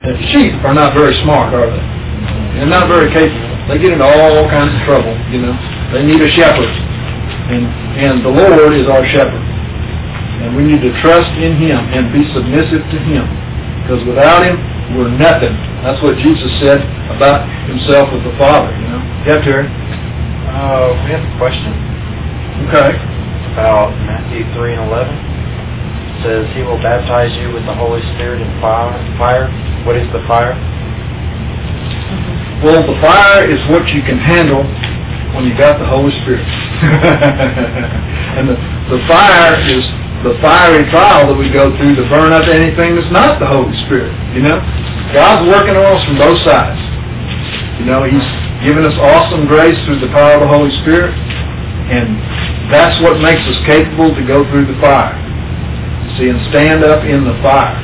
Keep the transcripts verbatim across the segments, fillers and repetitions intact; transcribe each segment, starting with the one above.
sheep are not very smart, are they? They're not very capable. They get into all kinds of trouble, you know. They need a shepherd. And, and the Lord is our shepherd. And we need to trust in Him and be submissive to Him. Because without Him, we're nothing. That's what Jesus said about Himself with the Father, you know. Yeah, Terry? Uh, we have a question. Okay. About Matthew three and eleven. It says, He will baptize you with the Holy Spirit and fire. Fire. What is the fire? Well, the fire is what you can handle when you got the Holy Spirit. And the, the fire is the fiery trial that we go through to burn up anything that's not the Holy Spirit. You know, God's working on us from both sides. You know, He's given us awesome grace through the power of the Holy Spirit, and that's what makes us capable to go through the fire. See, and stand up in the fire.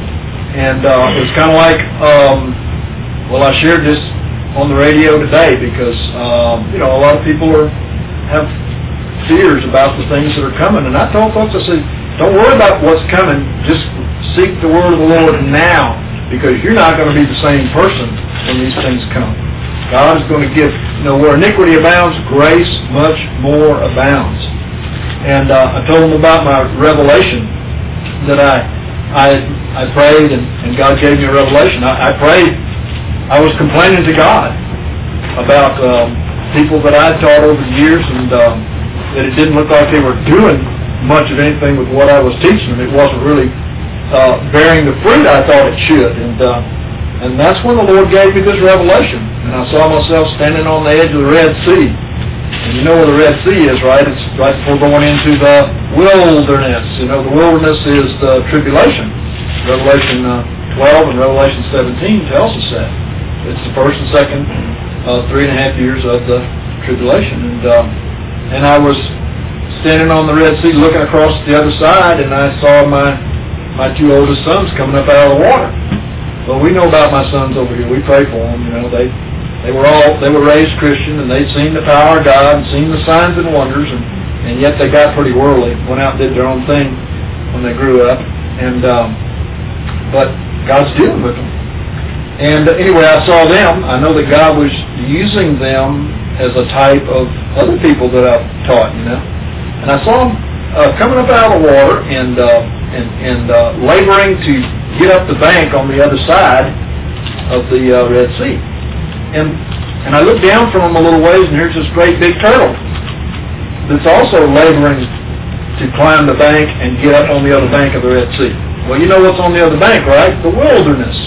And uh, it's kind of like, um, well, I shared this on the radio today because, um, you know, a lot of people are have fears about the things that are coming. And I told folks, I said, don't worry about what's coming. Just seek the word of the Lord now, because you're not going to be the same person when these things come. God is going to give, you know, where iniquity abounds, grace much more abounds. And uh, I told them about my revelation that I I, I prayed and, and God gave me a revelation. I, I prayed. I was complaining to God about um, people that I had taught over the years, and um, that it didn't look like they were doing much of anything with what I was teaching them. It wasn't really uh, bearing the fruit I thought it should. And uh, and that's when the Lord gave me this revelation. And I saw myself standing on the edge of the Red Sea. And you know where the Red Sea is, right? It's right before going into the wilderness. You know, the wilderness is the tribulation. Revelation uh, twelve and Revelation seventeen tells us that. It's the first and second uh, three and a half years of the tribulation. And um, and I was standing on the Red Sea looking across the other side, and I saw my my two oldest sons coming up out of the water. Well, we know about my sons over here. We pray for them. You know, they they were all they were raised Christian, and they'd seen the power of God and seen the signs and wonders, and, and yet they got pretty worldly. Went out and did their own thing when they grew up. And um, but God's dealing with them. And anyway, I saw them. I know that God was using them as a type of other people that I've taught, you know. And I saw them uh, coming up out of the water and uh, and, and uh, laboring to get up the bank on the other side of the uh, Red Sea. And and I looked down from them a little ways, and here's this great big turtle that's also laboring to climb the bank and get up on the other bank of the Red Sea. Well, you know what's on the other bank, right? The wilderness.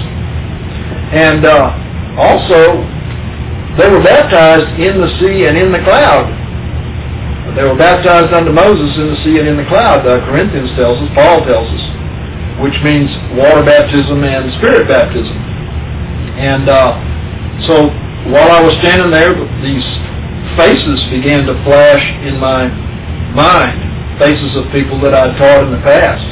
And uh, also, they were baptized in the sea and in the cloud. They were baptized unto Moses in the sea and in the cloud, uh, Corinthians tells us, Paul tells us, which means water baptism and spirit baptism. And uh, so, while I was standing there, these faces began to flash in my mind, faces of people that I'd taught in the past.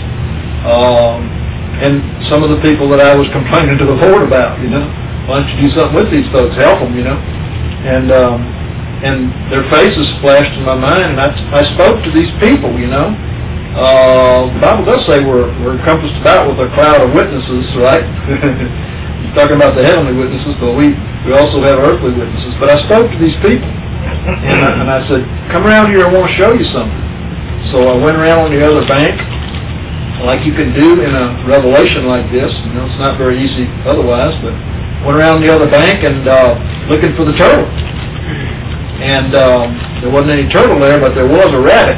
Um, And some of the people that I was complaining to the Lord about, you know, why don't you do something with these folks, help them, you know, and um, and their faces flashed in my mind, and I, I spoke to these people, you know. Uh, the Bible does say we're we're encompassed about with a cloud of witnesses, right? He's talking about the heavenly witnesses, but we we also have earthly witnesses. But I spoke to these people, and I, and I said, "Come around here, I want to show you something." So I went around on the other bank, like you can do in a revelation like this. You know, it's not very easy otherwise, but went around the other bank and uh, looking for the turtle. And um, there wasn't any turtle there, but there was a rabbit.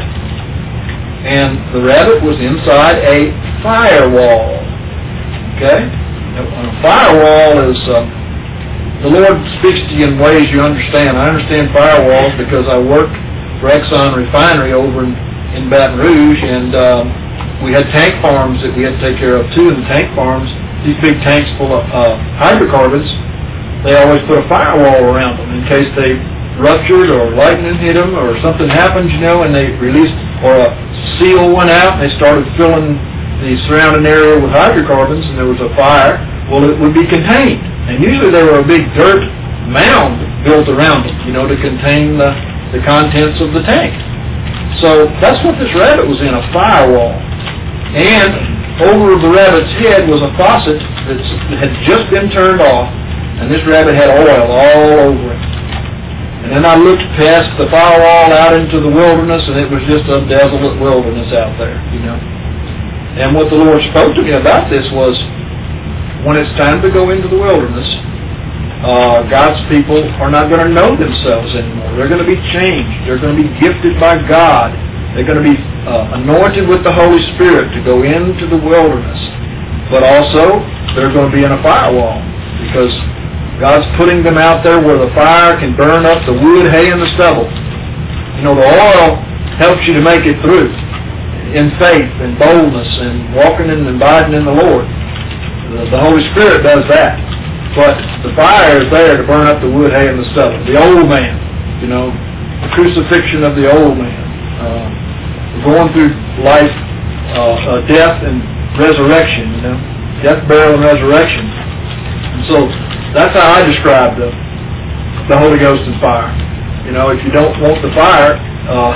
And the rabbit was inside a firewall. Okay? A firewall is, uh, the Lord speaks to you in ways you understand. I understand firewalls because I worked for Exxon Refinery over in, in Baton Rouge, and um, we had tank farms that we had to take care of too. And the tank farms, these big tanks full of uh, hydrocarbons, they always put a firewall around them in case they ruptured or lightning hit them or something happened, you know, and they released, or a seal went out and they started filling the surrounding area with hydrocarbons and there was a fire. Well, it would be contained. And usually there were a big dirt mound built around it, you know, to contain the, the contents of the tank. So that's what this rabbit was in, a firewall. And over the rabbit's head was a faucet that had just been turned off, and this rabbit had oil all over it. And then I looked past the firewall out into the wilderness, and it was just a desolate wilderness out there, you know. And what the Lord spoke to me about this was, when it's time to go into the wilderness, uh, God's people are not going to know themselves anymore. They're going to be changed. They're going to be gifted by God. They're going to be uh, anointed with the Holy Spirit to go into the wilderness. But also, they're going to be in a firewall, because God's putting them out there where the fire can burn up the wood, hay, and the stubble. You know, the oil helps you to make it through in faith and boldness and walking and abiding in the Lord. The, the Holy Spirit does that. But the fire is there to burn up the wood, hay, and the stubble. The old man, you know, the crucifixion of the old man. Uh, we're going through life, uh, uh, death and resurrection, you know, death, burial, and resurrection. And so that's how I describe the, the Holy Ghost and fire. You know, if you don't want the fire, uh,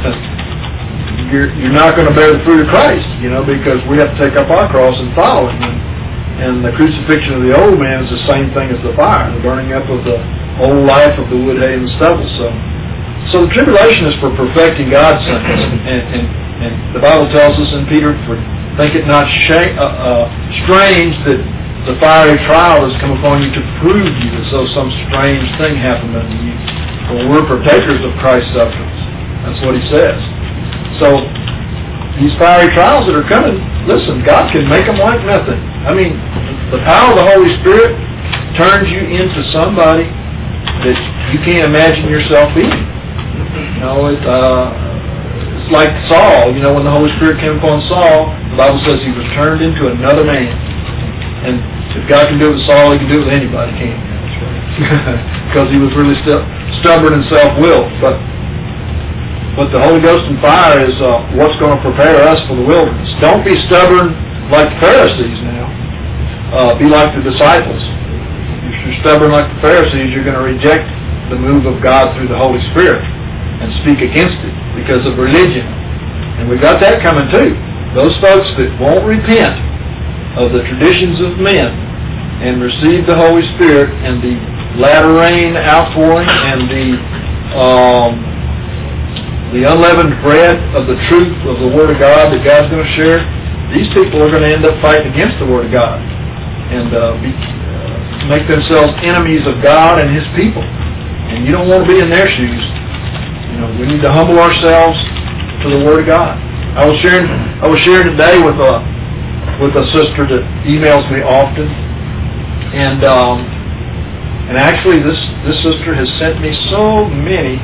you're, you're not going to bear the fruit of Christ, you know, because we have to take up our cross and follow Him. And, and the crucifixion of the old man is the same thing as the fire, the burning up of the old life of the wood, hay, and the stubble. So, so the tribulation is for perfecting God's saints. And, and, and the Bible tells us in Peter, for think it not shame, uh, uh, strange that the fiery trial has come upon you to prove you as though some strange thing happened unto you. For we're partakers of Christ's sufferings. That's what he says. So, these fiery trials that are coming, listen, God can make them like nothing. I mean, the power of the Holy Spirit turns you into somebody that you can't imagine yourself being. You know, it, uh, it's like Saul. You know, when the Holy Spirit came upon Saul, the Bible says he was turned into another man. And if God can do it with Saul, He can do it with anybody, can't He? Because he was really st- stubborn and self-willed. But but the Holy Ghost and fire is uh, what's going to prepare us for the wilderness. Don't be stubborn like the Pharisees now. Uh, be like the disciples. If you're stubborn like the Pharisees, you're going to reject the move of God through the Holy Spirit and speak against it because of religion. And we've got that coming too. Those folks that won't repent of the traditions of men and receive the Holy Spirit and the latter rain outpouring and the um, the unleavened bread of the truth of the Word of God that God's going to share, these people are going to end up fighting against the Word of God and uh, be, uh, make themselves enemies of God and His people. And you don't want to be in their shoes. You know, we need to humble ourselves to the Word of God. I was sharing, I was sharing today with a with a sister that emails me often, and um, and actually this this sister has sent me so many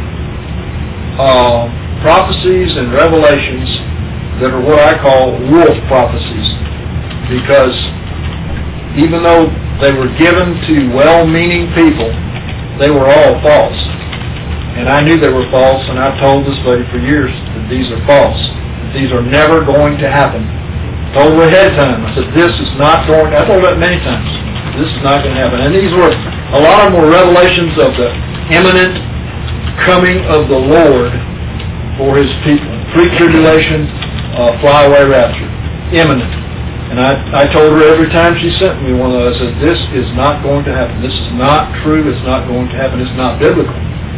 uh, prophecies and revelations that are what I call wolf prophecies, because even though they were given to well-meaning people, they were all false. And I knew they were false, and I've told this lady for years that these are false. That these are never going to happen. I told her ahead of time. I said, this is not going to happen. I told her that many times. This is not going to happen. And these were, a lot of them were revelations of the imminent coming of the Lord for His people. Pre-tribulation, uh, fly-away rapture. Imminent. And I, I told her every time she sent me one of those, I said, this is not going to happen. This is not true. It's not going to happen. It's not biblical.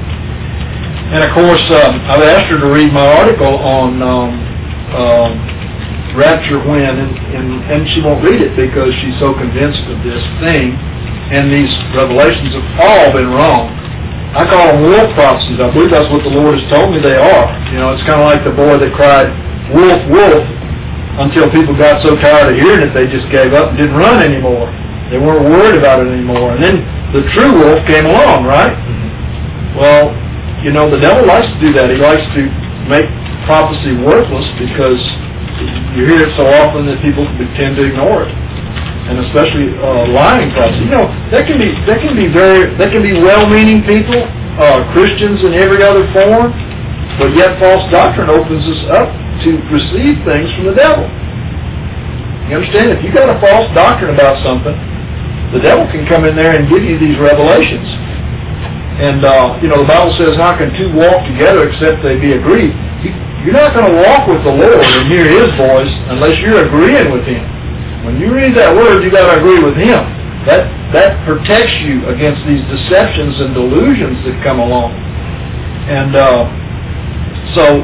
And of course, um, I've asked her to read my article on um, um, rapture when, and, and, and she won't read it because she's so convinced of this thing. And these revelations have all been wrong. I call them wolf prophecies. I believe that's what the Lord has told me they are. You know, it's kind of like the boy that cried, wolf, wolf, until people got so tired of hearing it, they just gave up and didn't run anymore. They weren't worried about it anymore. And then the true wolf came along, right? Well, you know, the devil likes to do that. He likes to make prophecy worthless because you hear it so often that people tend to ignore it, and especially uh, lying prophecy. You know, that can be that can be very that can be well-meaning people, uh, Christians in every other form, but yet false doctrine opens us up to receive things from the devil. You understand? If you got a false doctrine about something, the devil can come in there and give you these revelations. And, uh, you know, the Bible says, how can two walk together except they be agreed? You, you're not going to walk with the Lord and hear His voice unless you're agreeing with Him. When you read that Word, you got to agree with Him. That that protects you against these deceptions and delusions that come along. And uh, so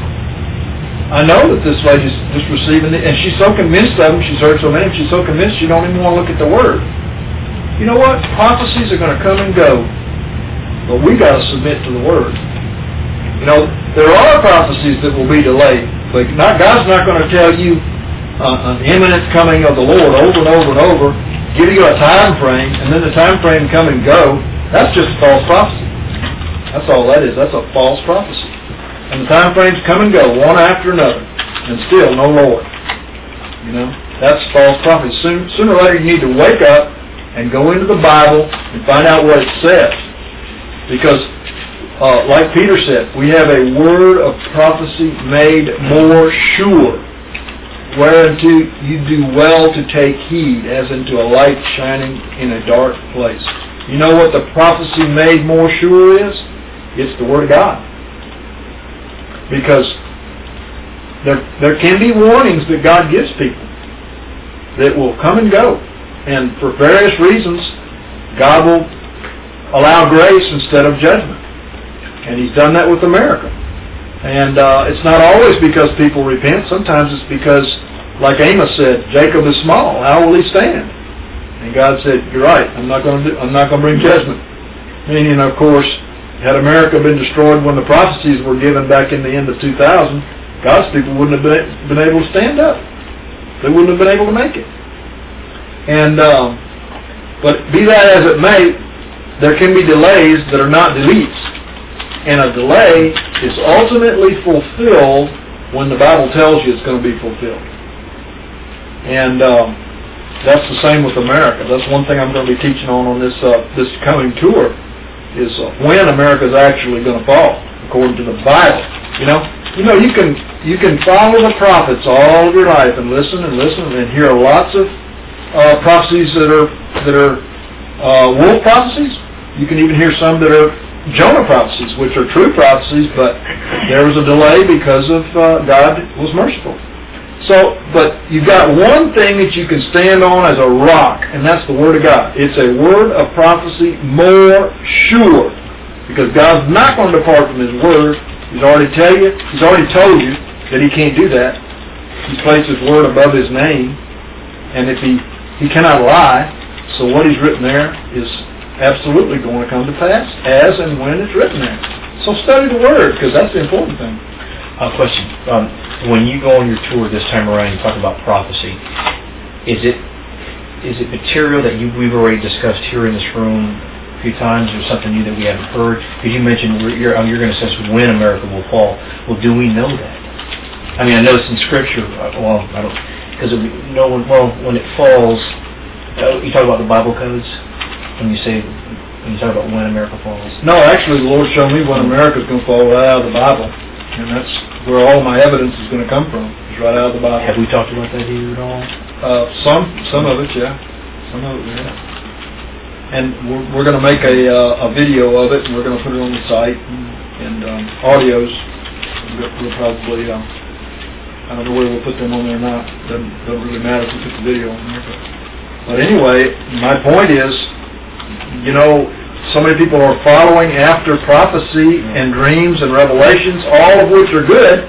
I know that this lady's just receiving it, and she's so convinced of them. She's heard so many, she's so convinced she don't even want to look at the Word. You know what? Prophecies are going to come and go, but we got to submit to the Word. You know, there are prophecies that will be delayed, but not, God's not going to tell you uh, an imminent coming of the Lord over and over and over, give you a time frame, and then the time frame come and go. That's just a false prophecy. That's all that is. That's a false prophecy. And the time frames come and go, one after another, and still no Lord. You know, that's false prophecy. Soon, sooner or later, you need to wake up and go into the Bible and find out what it says, because Uh, like Peter said, we have a word of prophecy made more sure, whereunto you do well to take heed, as into a light shining in a dark place. You know what the prophecy made more sure is? It's the Word of God. Because there, there can be warnings that God gives people that will come and go. And for various reasons, God will allow grace instead of judgment. And He's done that with America. And uh, it's not always because people repent. Sometimes it's because, like Amos said, Jacob is small. How will he stand? And God said, "You're right. I'm not going to. Do, I'm not going to bring judgment." Meaning, of course, had America been destroyed when the prophecies were given back in the end of two thousand, God's people wouldn't have been, been able to stand up. They wouldn't have been able to make it. And um, but be that as it may, there can be delays that are not deletes. And a delay is ultimately fulfilled when the Bible tells you it's going to be fulfilled. And um, that's the same with America. That's one thing I'm going to be teaching on on this uh, this coming tour, is uh, when America is actually going to fall, according to the Bible. You know, you know, you can you can follow the prophets all of your life and listen and listen and hear lots of uh, prophecies that are that are uh, wolf prophecies. You can even hear some that are Jonah prophecies, which are true prophecies, but there was a delay because of uh, God was merciful. So, but you've got one thing that you can stand on as a rock, and that's the Word of God. It's a word of prophecy more sure, because God's not going to depart from His Word. He's already tell you. He's already told you that He can't do that. He's placed His Word above His name, and if He He cannot lie, so what He's written there is absolutely going to come to pass, as and when it's written there. So study the Word, because that's the important thing. A uh, question. Um, when you go on your tour this time around, you talk about prophecy. Is it is it material that you, we've already discussed here in this room a few times, or something new that we haven't heard? Because you mentioned you're, you're going to assess when America will fall. Well, do we know that? I mean, I know it's in Scripture. Well, I don't, because no one. Well, when it falls, uh, you talk about the Bible codes. When you say, when you talk about when America falls? No, actually, the Lord showed me when America's going to fall right out of the Bible, and that's where all my evidence is going to come from. Is right out of the Bible. Have we talked about that here at all? Uh, some, some of it, yeah, some of it, yeah. And we're, we're going to make a uh, a video of it, and we're going to put it on the site, and, and um, audios. We'll, we'll probably, uh, I don't know whether we'll put them on there or not. Doesn't doesn't really matter if we put the video on there. But, but anyway, my point is, you know, so many people are following after prophecy and dreams and revelations, all of which are good.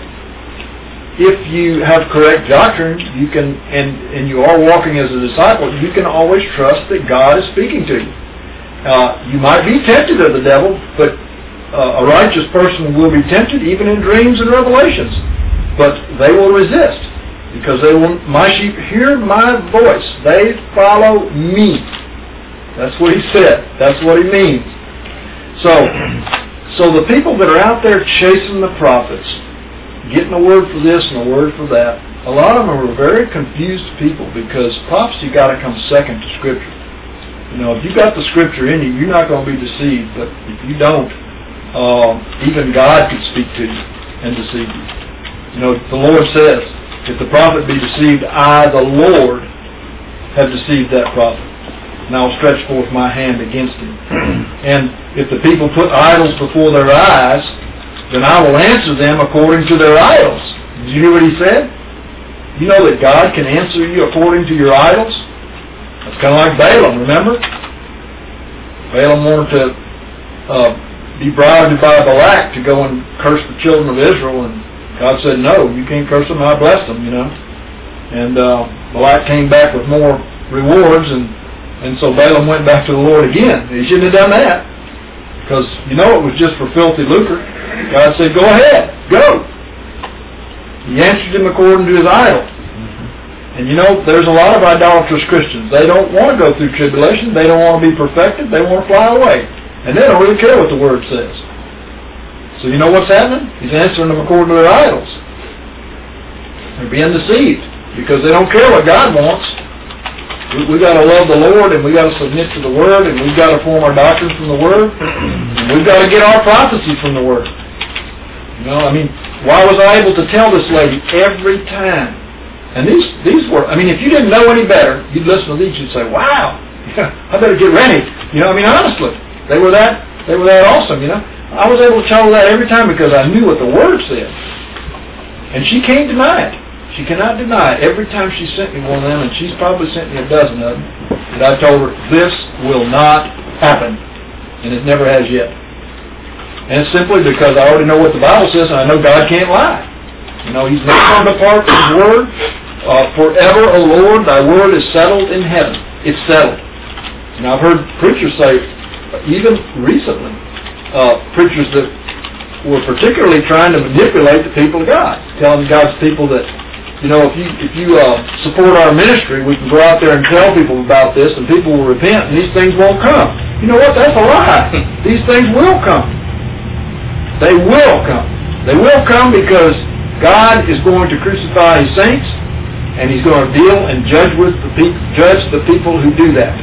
If you have correct doctrine, you can, and, and you are walking as a disciple, you can always trust that God is speaking to you. Uh, you might be tempted of the devil, but uh, a righteous person will be tempted even in dreams and revelations. But they will resist, because they will. My sheep hear my voice; they follow me. That's what He said. That's what He means. So, so the people that are out there chasing the prophets, getting a word for this and a word for that, a lot of them are very confused people, because prophecy got to come second to Scripture. You know, if you got the Scripture in you, you're not going to be deceived. But if you don't, uh, even God could speak to you and deceive you. You know, the Lord says, if the prophet be deceived, I, the Lord, have deceived that prophet, and I will stretch forth my hand against him. And if the people put idols before their eyes, then I will answer them according to their idols. Did you hear what He said? You know that God can answer you according to your idols? That's kind of like Balaam, remember? Balaam wanted to uh, be bribed by Balak to go and curse the children of Israel, and God said, no, you can't curse them, I bless them, you know. And uh, Balak came back with more rewards, and, and so Balaam went back to the Lord again. He shouldn't have done that, because, you know, it was just for filthy lucre. God said, go ahead, go. He answered him according to his idol. And you know, there's a lot of idolatrous Christians. They don't want to go through tribulation. They don't want to be perfected. They want to fly away. And they don't really care what the Word says. So you know what's happening? He's answering them according to their idols. They're being deceived because they don't care what God wants. We, we got to love the Lord, and we got to submit to the Word, and we've got to form our doctrine from the Word, and we've got to get our prophecy from the Word. You know, I mean, why was I able to tell this lady every time? And these these were, I mean, if you didn't know any better, you'd listen to these, you'd say, wow, I better get ready. You know, I mean, honestly, they were that they were that awesome, you know. I was able to tell her that every time because I knew what the Word said. And she can't deny it. She cannot deny it. Every time she sent me one of them, and she's probably sent me a dozen of them, and I told her, this will not happen. And it never has yet. And it's simply because I already know what the Bible says, and I know God can't lie. You know, He's not going to depart from His Word. Uh, forever, O Lord, Thy Word is settled in heaven. It's settled. And I've heard preachers say, even recently, uh, preachers that were particularly trying to manipulate the people of God, telling God's people that, you know, if you if you uh, support our ministry, we can go out there and tell people about this, and people will repent, and these things won't come. You know what? That's a lie. These things will come. They will come. They will come because God is going to crucify His saints, and He's going to deal and judge with the pe- judge the people who do that.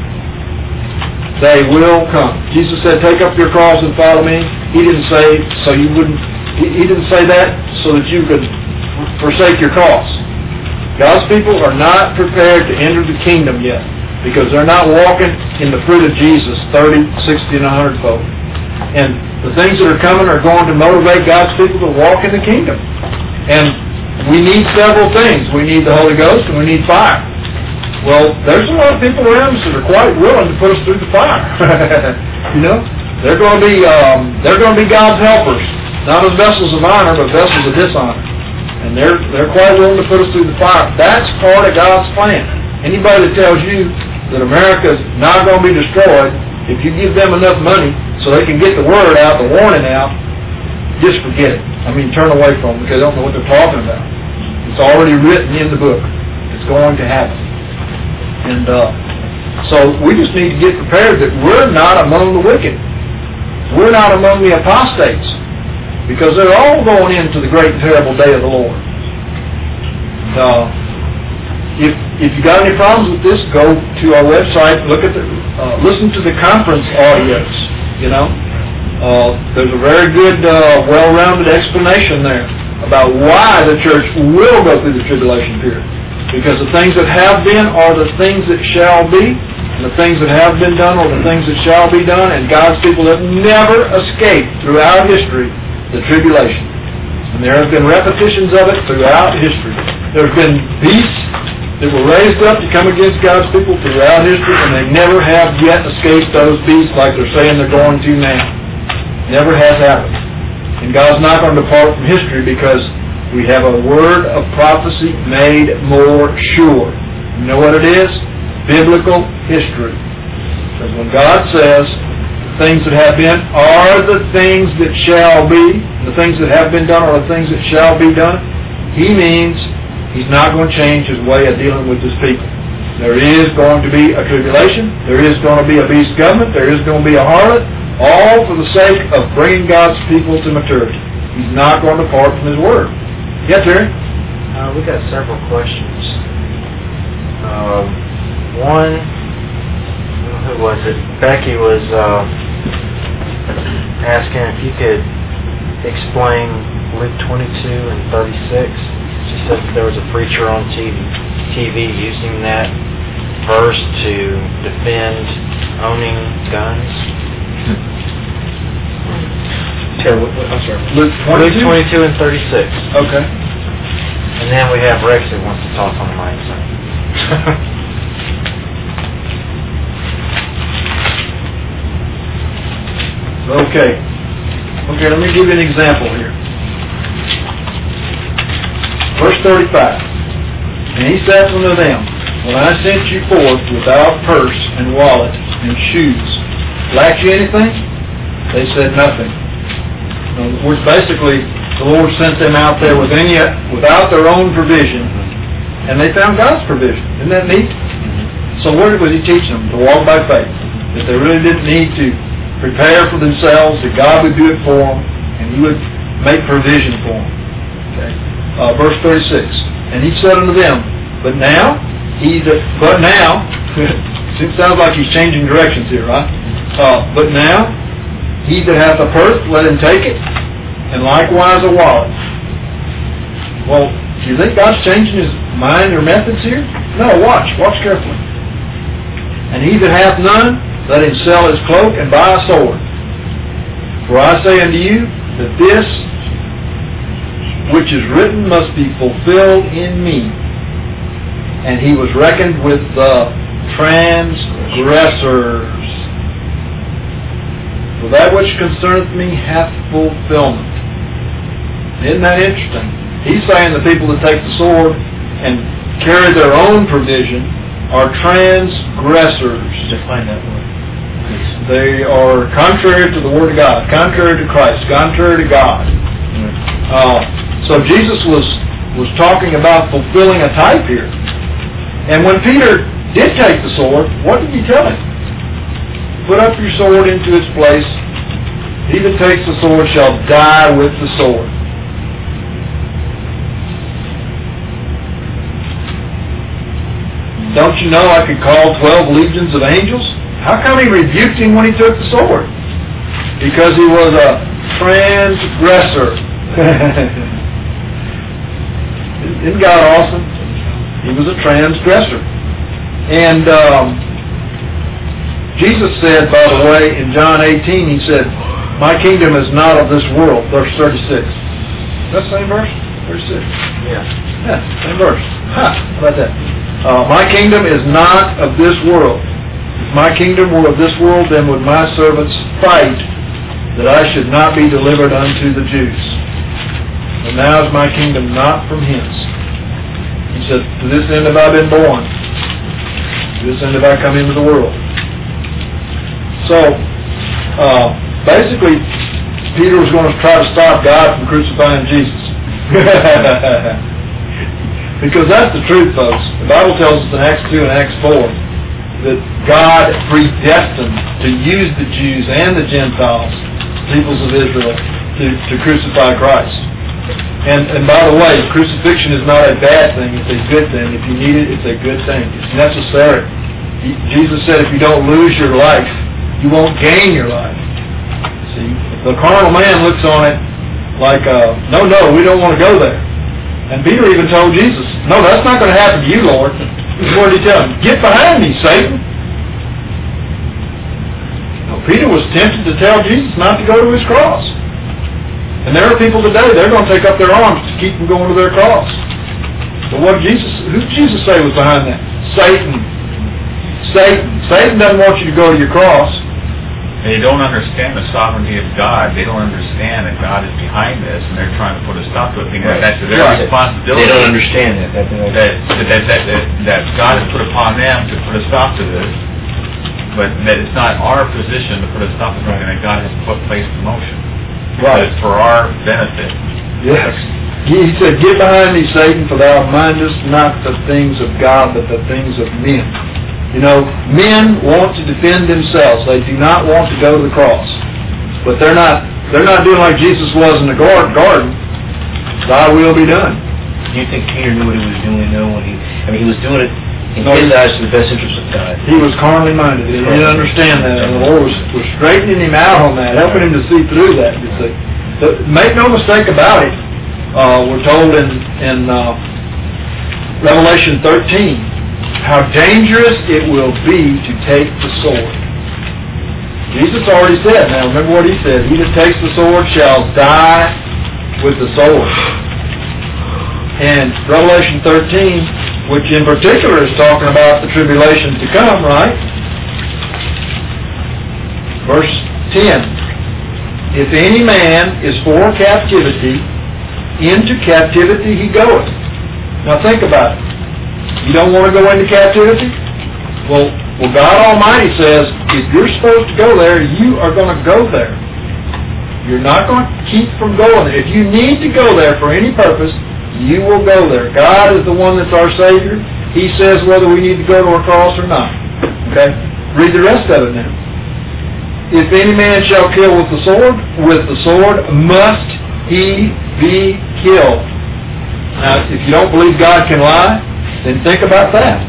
They will come. Jesus said, "Take up your cross and follow me." He didn't say so you wouldn't. He, he didn't say that so that you could forsake your cross. God's people are not prepared to enter the kingdom yet because they're not walking in the fruit of Jesus, thirty, sixty, and a hundred fold. And the things that are coming are going to motivate God's people to walk in the kingdom. And we need several things. We need the Holy Ghost and we need fire. Well, there's a lot of people around us that are quite willing to put us through the fire. You know, they're going to be um, they're going to be God's helpers, not as vessels of honor, but vessels of dishonor. And they're they're quite willing to put us through the fire. That's part of God's plan. Anybody that tells you that America's not going to be destroyed, if you give them enough money so they can get the word out, the warning out, just forget it. I mean, turn away from them because they don't know what they're talking about. It's already written in the book. It's going to happen. And uh, so we just need to get prepared that we're not among the wicked. We're not among the apostates. Because they're all going into the great and terrible day of the Lord. Uh, if if you got any problems with this, go to our website, look at the, uh, listen to the conference audios. You know, uh, there's a very good, uh, well-rounded explanation there about why the church will go through the tribulation period. Because the things that have been are the things that shall be, and the things that have been done are the things that shall be done, and God's people have never escaped throughout history the tribulation. And there have been repetitions of it throughout history. There have been beasts that were raised up to come against God's people throughout history, and they never have yet escaped those beasts like they're saying they're going to now. Never has happened. And God's not going to depart from history because we have a word of prophecy made more sure. You know what it is? Biblical history. Because when God says, things that have been are the things that shall be. The things that have been done are the things that shall be done. He means He's not going to change His way of dealing with His people. There is going to be a tribulation. There is going to be a beast government. There is going to be a harlot. All for the sake of bringing God's people to maturity. He's not going to depart from His word. Yeah, Terry? Uh, we got several questions. Um, one, who was it? Becky was... Uh, asking if you could explain Luke twenty-two and thirty-six. She said there was a preacher on T V, T V using that verse to defend owning guns. Terry, what, what, I'm sorry. Luke twenty-two? Luke twenty-two and thirty-six. Okay. And then we have Rex that wants to talk on the mic. So. Okay. Okay, let me give you an example here. Verse thirty-five. And he saith unto them, When I sent you forth without purse and wallet and shoes, lack you anything? They said nothing. In other words, basically, the Lord sent them out there with any, without their own provision, and they found God's provision. Isn't that neat? So what was he teaching them? To walk by faith. That they really didn't need to prepare for themselves, that God would do it for them, and He would make provision for them. Okay. Uh, verse thirty-six. And he said unto them, But now, he that, but now, it sounds like he's changing directions here, right? Uh, but now, he that hath a purse, let him take it, and likewise a wallet. Well, do you think God's changing His mind or methods here? No, watch. Watch carefully. And he that hath none, let him sell his cloak and buy a sword. For I say unto you, that this which is written must be fulfilled in me. And he was reckoned with the transgressors. For that which concerneth me hath fulfillment. Isn't that interesting? He's saying the people that take the sword and carry their own provision are transgressors. Define that word. They are contrary to the Word of God, contrary to Christ, contrary to God. Uh, so Jesus was, was talking about fulfilling a type here. And when Peter did take the sword, what did he tell him? Put up your sword into its place. He that takes the sword shall die with the sword. Don't you know I could call twelve legions of angels? How come he rebuked him when he took the sword? Because he was a transgressor. Isn't God awesome? He was a transgressor. And um, Jesus said, by the way, in John eighteen, He said, My kingdom is not of this world. Verse thirty-six. Is that the same verse? thirty-six. Yeah. Yeah, same verse. Huh, how about that? Uh, my kingdom is not of this world. If my kingdom were of this world, then would my servants fight that I should not be delivered unto the Jews. But now is my kingdom not from hence. He said, To this end have I been born. To this end have I come into the world. So, uh, basically, Peter was going to try to stop God from crucifying Jesus. Because that's the truth, folks. The Bible tells us in Acts two and Acts four that God predestined to use the Jews and the Gentiles, peoples of Israel, to, to crucify Christ. And, and by the way, crucifixion is not a bad thing. It's a good thing. If you need it, it's a good thing. It's necessary. Jesus said if you don't lose your life, you won't gain your life. See, the carnal man looks on it like, uh, no, no, we don't want to go there. And Peter even told Jesus, no, that's not going to happen to you, Lord. What did he tell him? Get behind me, Satan. Now, Peter was tempted to tell Jesus not to go to his cross. And there are people today, they're going to take up their arms to keep from going to their cross. But what did Jesus, who did Jesus say was behind that? Satan. Satan. Satan doesn't want you to go to your cross. They don't understand the sovereignty of God. They don't understand that God is behind this, and they're trying to put a stop to it. Because right. That's their right. responsibility. They don't understand that. That, that, that, that, that, that God has put upon them to put a stop to this, but that it's not our position to put a stop to something that God has put placed in motion. Right. But it's for our benefit. Yes. He said, Get behind me, Satan, for thou mindest not the things of God, but the things of men. You know, men want to defend themselves. They do not want to go to the cross. But they're not they're not doing like Jesus was in the garden. Thy will be done. Do you think Peter knew what he was doing, though, when he I mean he was doing it in no, his eyes for the best interest of God. He was carnally minded. He didn't understand that. And the Lord was, was straightening him out on that, helping him to see through that, you see. But make no mistake about it. Uh, we're told in, in uh, Revelation thirteen how dangerous it will be to take the sword. Jesus already said, now remember what he said, he that takes the sword shall die with the sword. And Revelation thirteen, which in particular is talking about the tribulation to come, right? Verse ten. If any man is for captivity, into captivity he goeth. Now think about it. You don't want to go into captivity? Well, well, God Almighty says, if you're supposed to go there, you are going to go there. You're not going to keep from going there. If you need to go there for any purpose, you will go there. God is the one that's our Savior. He says whether we need to go to a cross or not. Okay? Read the rest of it now. If any man shall kill with the sword, with the sword must he be killed. Now, if you don't believe God can lie, then think about that.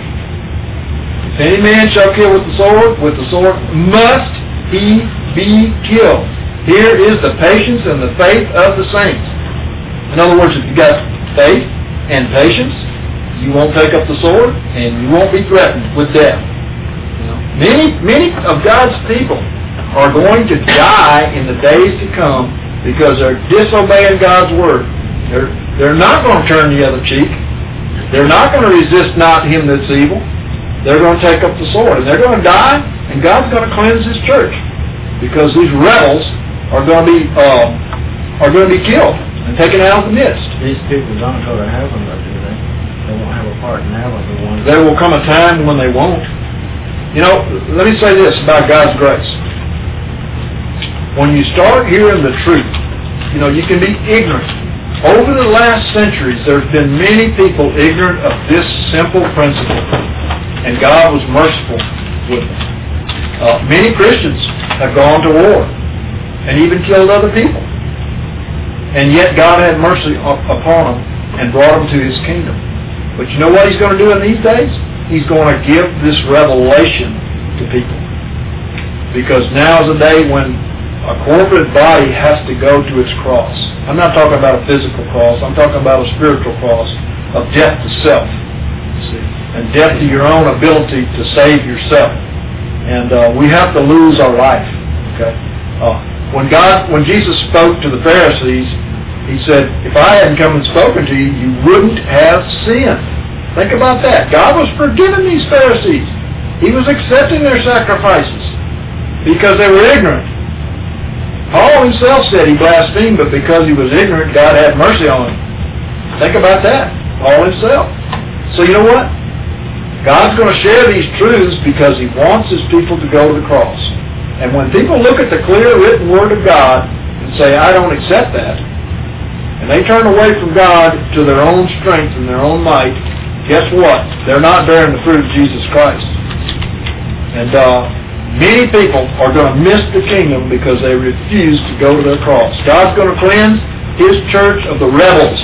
If any man shall kill with the sword, with the sword must he be killed. Here is the patience and the faith of the saints. In other words, if you got faith and patience, you won't take up the sword and you won't be threatened with death. You know, many, many of God's people are going to die in the days to come because they're disobeying God's word. They're, they're not going to turn the other cheek. They're not going to resist not him that's evil. They're going to take up the sword, and they're going to die, and God's going to cleanse his church because these rebels are going to be uh, are going to be killed and taken out of the midst. These people don't go to heaven, though, do they? They won't have a part in heaven. The ones there will come a time when they won't. You know, let me say this about God's grace. When you start hearing the truth, you know, you can be ignorant. Over the last centuries, there's been many people ignorant of this simple principle, and God was merciful with them. Uh, many Christians have gone to war and even killed other people, and yet God had mercy upon them and brought them to his kingdom. But you know what he's going to do in these days? He's going to give this revelation to people, because now is a day when a corporate body has to go to its cross. I'm not talking about a physical cross. I'm talking about a spiritual cross of death to self, see, and death to your own ability to save yourself. And uh, we have to lose our life. Okay. Uh, when God, when Jesus spoke to the Pharisees, he said, "If I hadn't come and spoken to you, you wouldn't have sinned." Think about that. God was forgiving these Pharisees. He was accepting their sacrifices because they were ignorant. Paul himself said he blasphemed, but because he was ignorant, God had mercy on him. Think about that. Paul himself. So you know what? God's going to share these truths because he wants his people to go to the cross. And when people look at the clear written word of God and say, I don't accept that, and they turn away from God to their own strength and their own might, guess what? They're not bearing the fruit of Jesus Christ. And uh, many people are going to miss the kingdom because they refuse to go to their cross. God's going to cleanse his church of the rebels.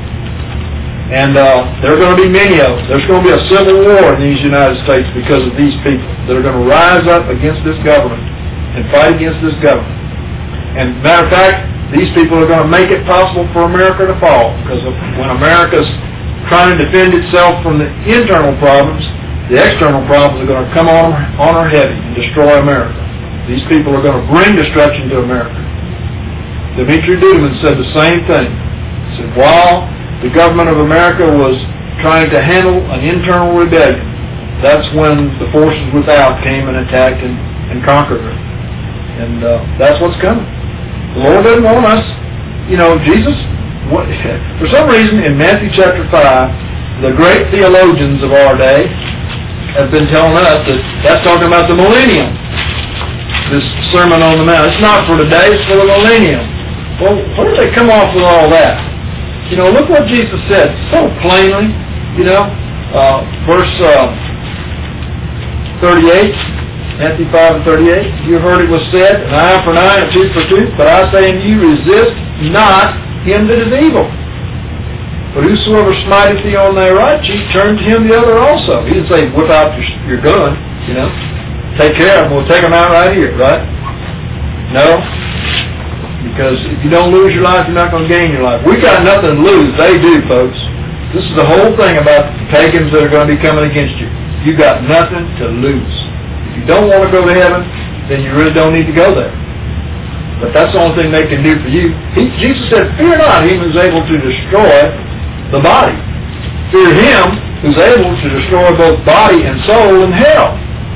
And uh, there are going to be many of them. There's going to be a civil war in these United States because of these people that are going to rise up against this government and fight against this government. And matter of fact, these people are going to make it possible for America to fall, because when America's trying to defend itself from the internal problems, the external problems are going to come on, on her heavy and destroy America. These people are going to bring destruction to America. Dimitri Duduman said the same thing. He said, while the government of America was trying to handle an internal rebellion, that's when the forces without came and attacked and, and conquered her. And uh, that's what's coming. The Lord doesn't want us, you know, Jesus, what, for some reason in Matthew chapter five, the great theologians of our day have been telling us that that's talking about the millennium, this Sermon on the Mount. It's not for today, it's for the millennium. Well, where did they come off with all that? You know, look what Jesus said so plainly, you know, uh, verse uh, thirty-eight, Matthew five and thirty-eight. You heard it was said, an eye for an eye and a tooth for a tooth, but I say unto you, resist not him that is evil. But whosoever smiteth thee on thy right cheek, turn to him the other also. He didn't say, whip out your, your gun, you know. Take care of them. We'll take them out right here, right? No. Because if you don't lose your life, you're not going to gain your life. We got nothing to lose. They do, folks. This is the whole thing about the pagans that are going to be coming against you. You got nothing to lose. If you don't want to go to heaven, then you really don't need to go there. But that's the only thing they can do for you. He, Jesus said, fear not him who is able to destroy the body. Fear him who's able to destroy both body and soul in hell.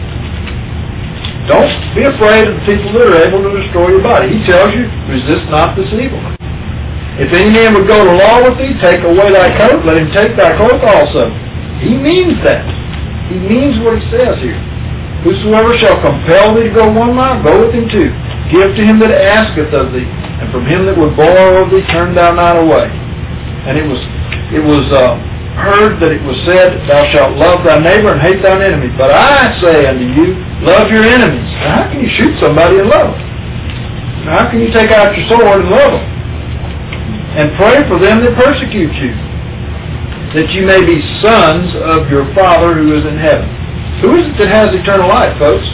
Don't be afraid of the people that are able to destroy your body. He tells you, resist not this evil. If any man would go to law with thee, take away thy coat, let him take thy cloak also. He means that. He means what he says here. Whosoever shall compel thee to go one mile, go with him two. Give to him that asketh of thee, and from him that would borrow of thee, turn thou not away. And it was, it was uh, heard that it was said, thou shalt love thy neighbor and hate thine enemy. But I say unto you, love your enemies. Now, how can you shoot somebody and love them? Now, how can you take out your sword and love them? And pray for them that persecute you, that you may be sons of your Father who is in heaven. Who is it that has eternal life, folks?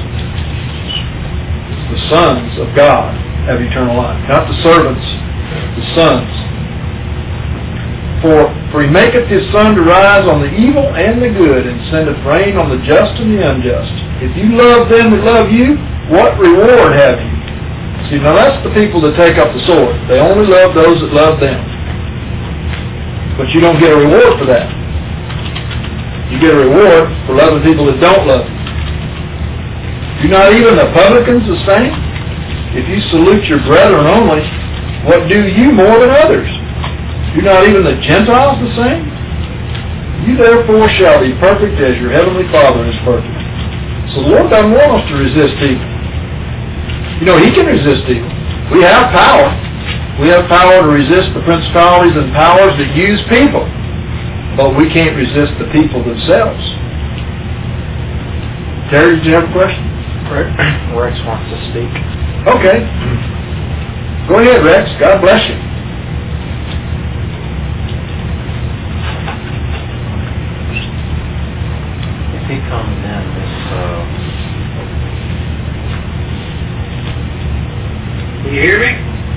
The sons of God have eternal life, not the servants, the sons. For, for he maketh his sun to rise on the evil and the good, and sendeth rain on the just and the unjust. If you love them that love you, what reward have you? See, now that's the people that take up the sword. They only love those that love them. But you don't get a reward for that. You get a reward for loving people that don't love you. Do not even the publicans the same? If you salute your brethren only, what do you more than others? Do not even the Gentiles the same? You therefore shall be perfect as your heavenly Father is perfect. So the Lord doesn't want us to resist evil. You know, he can resist evil. We have power. We have power to resist the principalities and powers that use people. But we can't resist the people themselves. Terry, did you have a question? Rex wants to speak. Okay. Go ahead, Rex. God bless you. If he comes in, this... Uh, Can you hear me?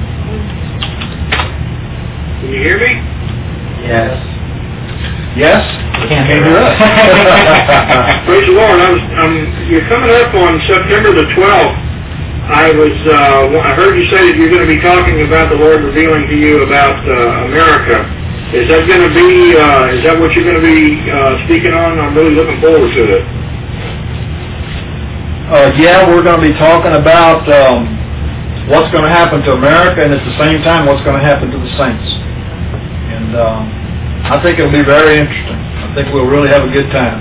Can you hear me? yes. Yes? You can't hear hear us. Praise the Lord. I'm, I'm, you're coming up on September the twelfth. I was, uh, I heard you say that you're going to be talking about the Lord revealing to you about uh, America. Is that going to be, uh, is that what you're going to be uh, speaking on? I'm really looking forward to it. Uh, yeah, we're going to be talking about um, what's going to happen to America, and at the same time, what's going to happen to the saints. And um, I think it'll be very interesting. I think we'll really have a good time.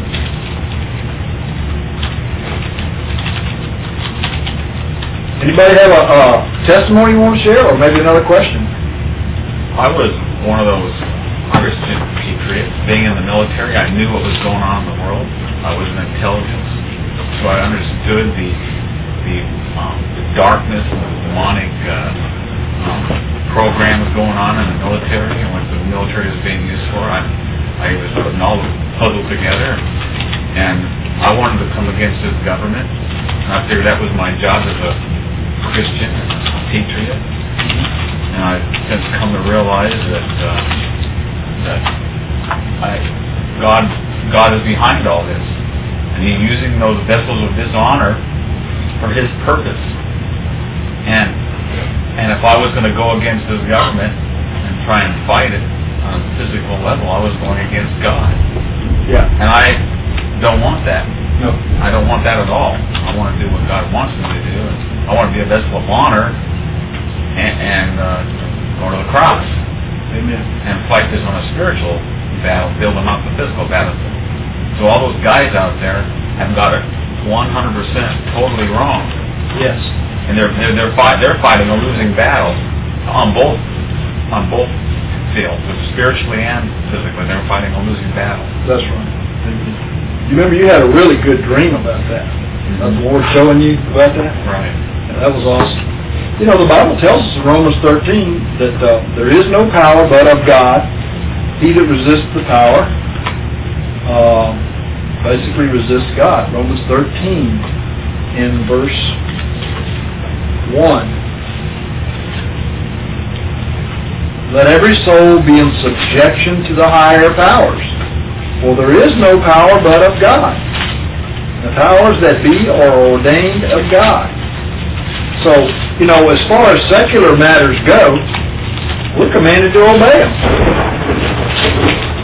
Anybody have a uh, testimony you want to share, or maybe another question? I was one of those Christian patriots. Being in the military, I knew what was going on in the world. I was in intelligence, so I understood the the, um, the darkness and the demonic uh, um, programs going on in the military and what the military is being used for. I, I was putting all the puzzle together, and I wanted to come against this government. And I figured that was my job as a Christian and a patriot. And I've since come to realize that uh, that I, God God is behind all this, and He's using those vessels of dishonor for His purpose. And and if I was going to go against this government and try and fight it on a physical level, I was going against God. Yeah. And I don't want that. No. I don't want that at all. I want to do what God wants me to do. And I want to be a vessel of honor and, and uh, go to the cross. Amen. And fight this on a spiritual battle, building up the physical battle. So all those guys out there have got it one hundred percent totally wrong. Yes. And they're they're they're, fight, they're fighting a losing battle on both on both fields, spiritually and physically. They're fighting a losing battle. That's right. You remember you had a really good dream about that. Mm-hmm. Was the Lord showing you about that? Right. And that was awesome. You know, the Bible tells us in Romans thirteen that uh, there is no power but of God. He that resists the power uh, basically resists God. Romans thirteen in verse one. Let every soul be in subjection to the higher powers, for there is no power but of God. The powers that be are ordained of God. So, you know, as far as secular matters go, we're commanded to obey them.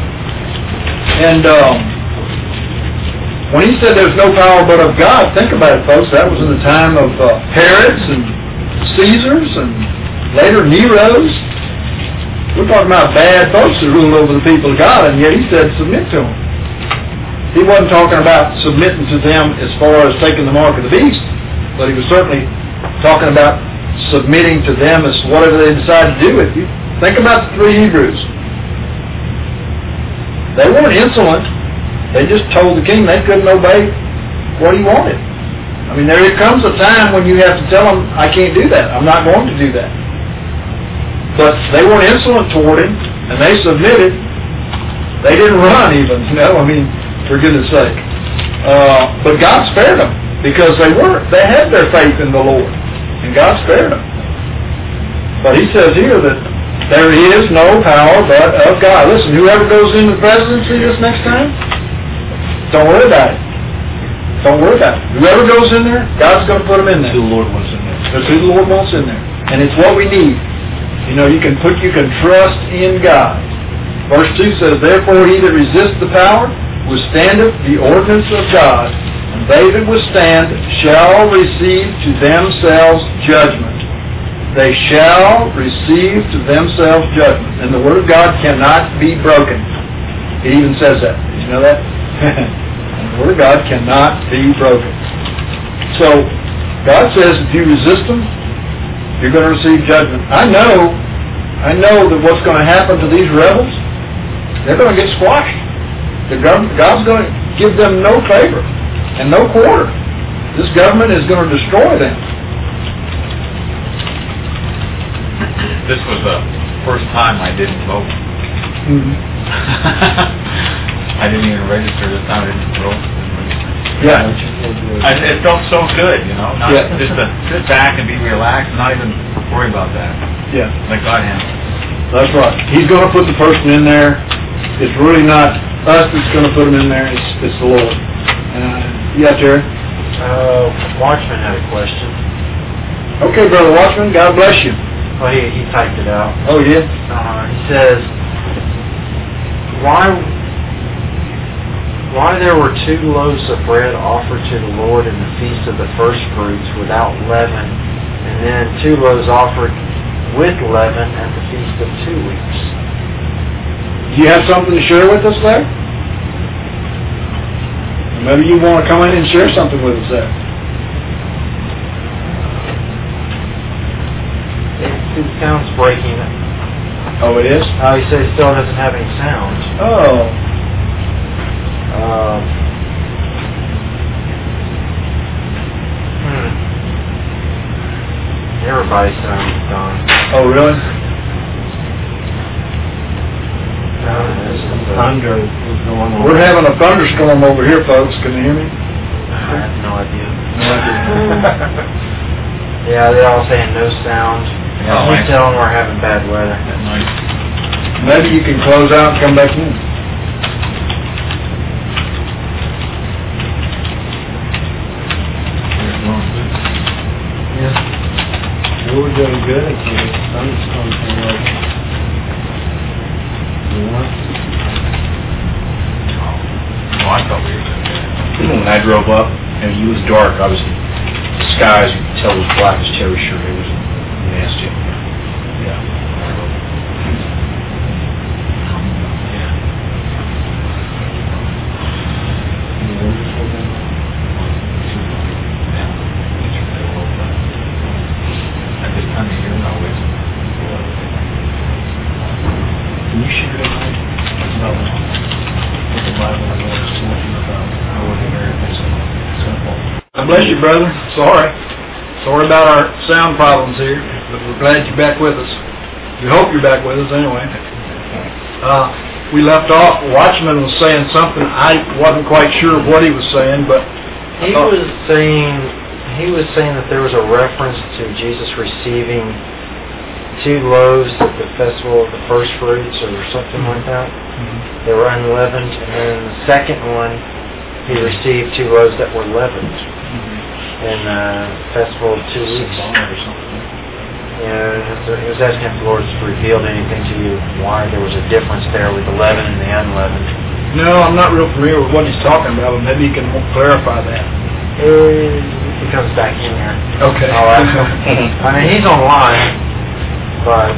And um, when he said there's no power but of God, think about it, folks. That was in the time of uh, Herods and Caesars and later Nero's. We're talking about bad folks that ruled over the people of God, and yet he said submit to them. He wasn't talking about submitting to them as far as taking the mark of the beast, but he was certainly talking about submitting to them as whatever they decide to do with you. Think about the three Hebrews. They weren't insolent. They just told the king they couldn't obey what he wanted. I mean, there comes a time when you have to tell them, I can't do that. I'm not going to do that. But they weren't insolent toward him, and they submitted. They didn't run even, you know, I mean, for goodness sake. Uh, but God spared them because they were. They had their faith in the Lord, and God spared them. But he says here that there is no power but of God. Listen, whoever goes into the presidency this next time, don't worry about it. Don't worry about it. Whoever goes in there, God's going to put them in there. Who the Lord wants in there. That's who the Lord wants in there. And it's what we need. You know, you can put, you can trust in God. Verse two says, therefore he that resists the power withstandeth the ordinance of God, and they that withstand shall receive to themselves judgment. They shall receive to themselves judgment. And the Word of God cannot be broken. It even says that. Did you know that? The Word of God cannot be broken. So, God says if you resist them, you're going to receive judgment. I know, I know that what's going to happen to these rebels, they're going to get squashed. The government, God's going to give them no favor and no quarter. This government is going to destroy them. This was the first time I didn't vote. Mm-hmm. I didn't even register this time. I didn't vote. Yeah. I, it felt so good, you know, not Yeah. just to sit back and be relaxed, not even worry about that. Yeah. Like God handled. That's right. He's going to put the person in there. It's really not us that's going to put them in there. It's, it's the Lord. Uh, yeah, Terry? Uh, Watchman had a question. Okay, Brother Watchman, God bless you. Well, he, he typed it out. Oh, yeah? Uh, he says, why why there were two loaves of bread offered to the Lord in the feast of the first fruits without leaven, and then two loaves offered with leaven at the feast of two weeks. Do you have something to share with us there? Or maybe you want to come in and share something with us there. It, it sounds breaking. Oh, it is? Oh, he says it still doesn't have any sound. Oh. Um, hmm. Everybody sounds gone. Oh, really? Thunder was going on. We're having a thunderstorm over here, folks. Can you hear me? I have no idea. No idea. Yeah, they're all saying no sound. Yeah, we nice. tell them we're having bad weather. Nice. Maybe you can close out and come back in. Yeah. We were doing good until the thunderstorm came over. Oh, I thought we were going to When I drove up, and it was dark, obviously, the skies, you could tell it was black as Terry shirt. It was nasty. Yeah. At this time of year, always. Can you share that night? About what the Bible is talking about how ordinary things are simple. God bless you, brother. Sorry. Sorry about our sound problems here, but we're glad you're back with us. We hope you're back with us anyway. Uh, we left off, Watchman was saying something. I wasn't quite sure what he was saying, but He Oh. was saying he was saying that there was a reference to Jesus receiving two loaves at the festival of the first fruits or something like that. They were unleavened, and then the second one he received two loaves that were leavened in the festival of two weeks. Yeah, so he was asking if the Lord revealed anything to you, why there was a difference there with the leaven and the unleavened. No, I'm not real familiar with what he's talking about, but maybe you can clarify that. Uh, he comes back in here. Okay. I'll ask him. I mean, he's online, but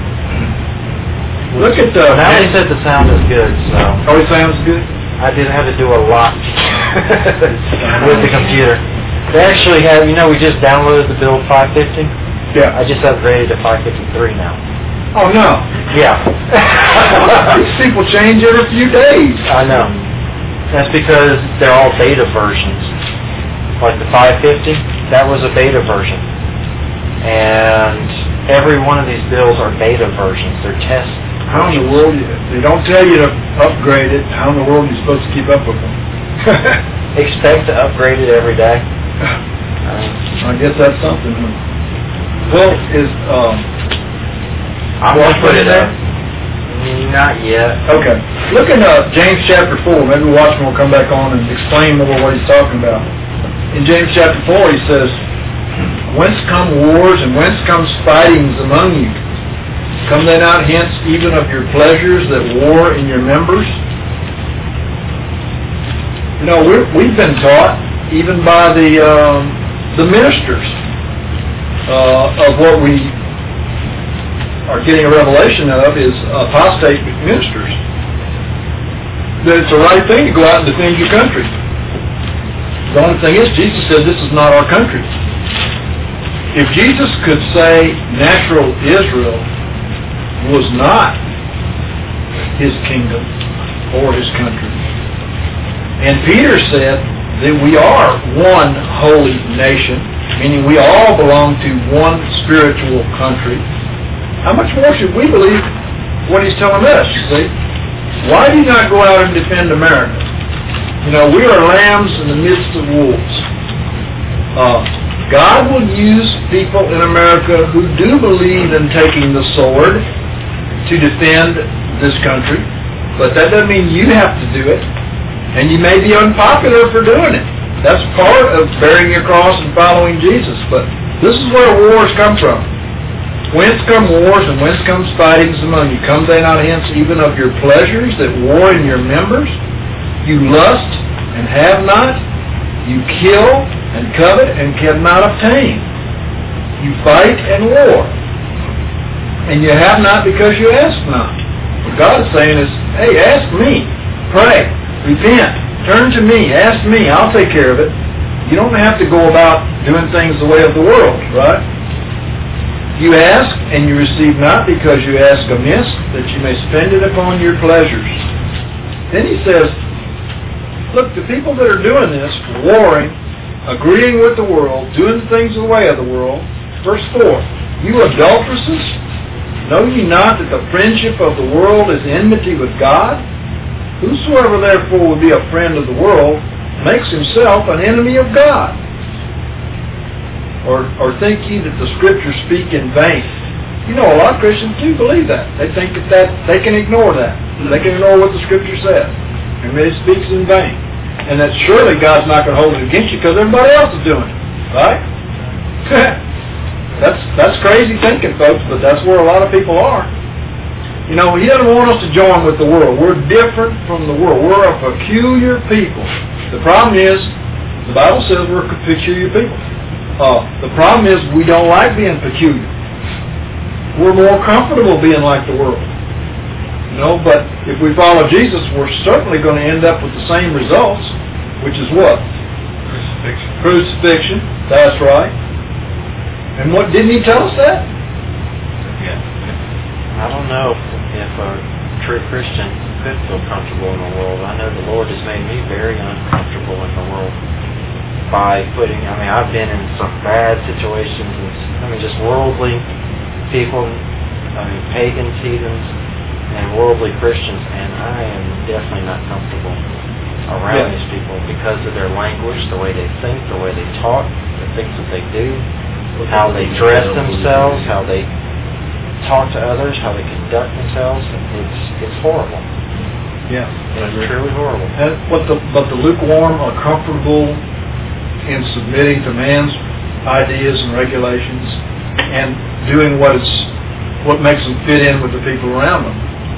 look at the. now he said the sound is good, so. Oh, it sounds good. I didn't have to do a lot with the computer. They actually have, you know, we just downloaded the build five fifty. Yeah. I just upgraded to five fifty-three now. Oh no. Yeah. These people change every few days. I know. That's because they're all beta versions. Like the five fifty, that was a beta version. And every one of these builds are beta versions. They're test How in the world, they don't tell you to upgrade it. How in the world are you supposed to keep up with them? Expect to upgrade it every day. I guess that's something. Well, is, um... I'm going to put it there. Not yet. Okay. Look in uh, James chapter four. Maybe Watchman will come back on and explain more what he's talking about. In James chapter four, he says, "Whence come wars and whence come fightings among you? Come they not hence even of your pleasures that war in your members?" You know, we're, we've been taught, even by the um, the ministers, uh, of what we are getting a revelation of is apostate ministers. That it's the right thing to go out and defend your country. The only thing is, Jesus said this is not our country. If Jesus could say natural Israel was not his kingdom or his country, and Peter said that we are one holy nation, meaning we all belong to one spiritual country, how much more should we believe what he's telling us, you see? Why do you not go out and defend America? You know, we are lambs in the midst of wolves. Uh, God will use people in America who do believe in taking the sword to defend this country, but that doesn't mean you have to do it, and you may be unpopular for doing it. That's part of bearing your cross and following Jesus, but this is where wars come from. Whence come wars and whence comes fightings among you? Come they not hence even of your pleasures that war in your members? You lust and have not. You kill and covet and cannot obtain. You fight and war. And you have not because you ask not. What God is saying is, hey, ask me. Pray. Repent. Turn to me. Ask me. I'll take care of it. You don't have to go about doing things the way of the world, right? You ask, and you receive not because you ask amiss, that you may spend it upon your pleasures. Then he says, look, the people that are doing this, warring, agreeing with the world, doing things the way of the world, verse four, you adulteresses, know ye not that the friendship of the world is enmity with God? Whosoever therefore would be a friend of the world makes himself an enemy of God. Or, or think ye that the Scriptures speak in vain? You know, a lot of Christians do believe that. They think that, that they can ignore that. They can ignore what the Scripture says. And it speaks in vain. And that surely God's not going to hold it against you because everybody else is doing it. Right? that's that's crazy thinking, folks, but that's where a lot of people are. You know, He doesn't want us to join with the world. We're different from the world. We're a peculiar people. The problem is, the Bible says we're a peculiar people. Uh, the problem is we don't like being peculiar. We're more comfortable being like the world. You know, but if we follow Jesus, we're certainly going to end up with the same results, which is what? Crucifixion. Crucifixion. That's right. And what, didn't He tell us that? Yeah. I don't know if a true Christian could feel comfortable in the world. I know the Lord has made me very uncomfortable in the world by putting, I mean, I've been in some bad situations, and, I mean, just worldly people, I mean, pagans, heathens, and worldly Christians, and I am definitely not comfortable around Yeah. these people because of their language, the way they think, the way they talk, the things that they do, how they dress themselves, how they talk to others, how they conduct themselves. It's it's horrible. Yeah. It's truly horrible. And, but the but the lukewarm are comfortable in submitting to man's ideas and regulations and doing what is what makes them fit in with the people around them.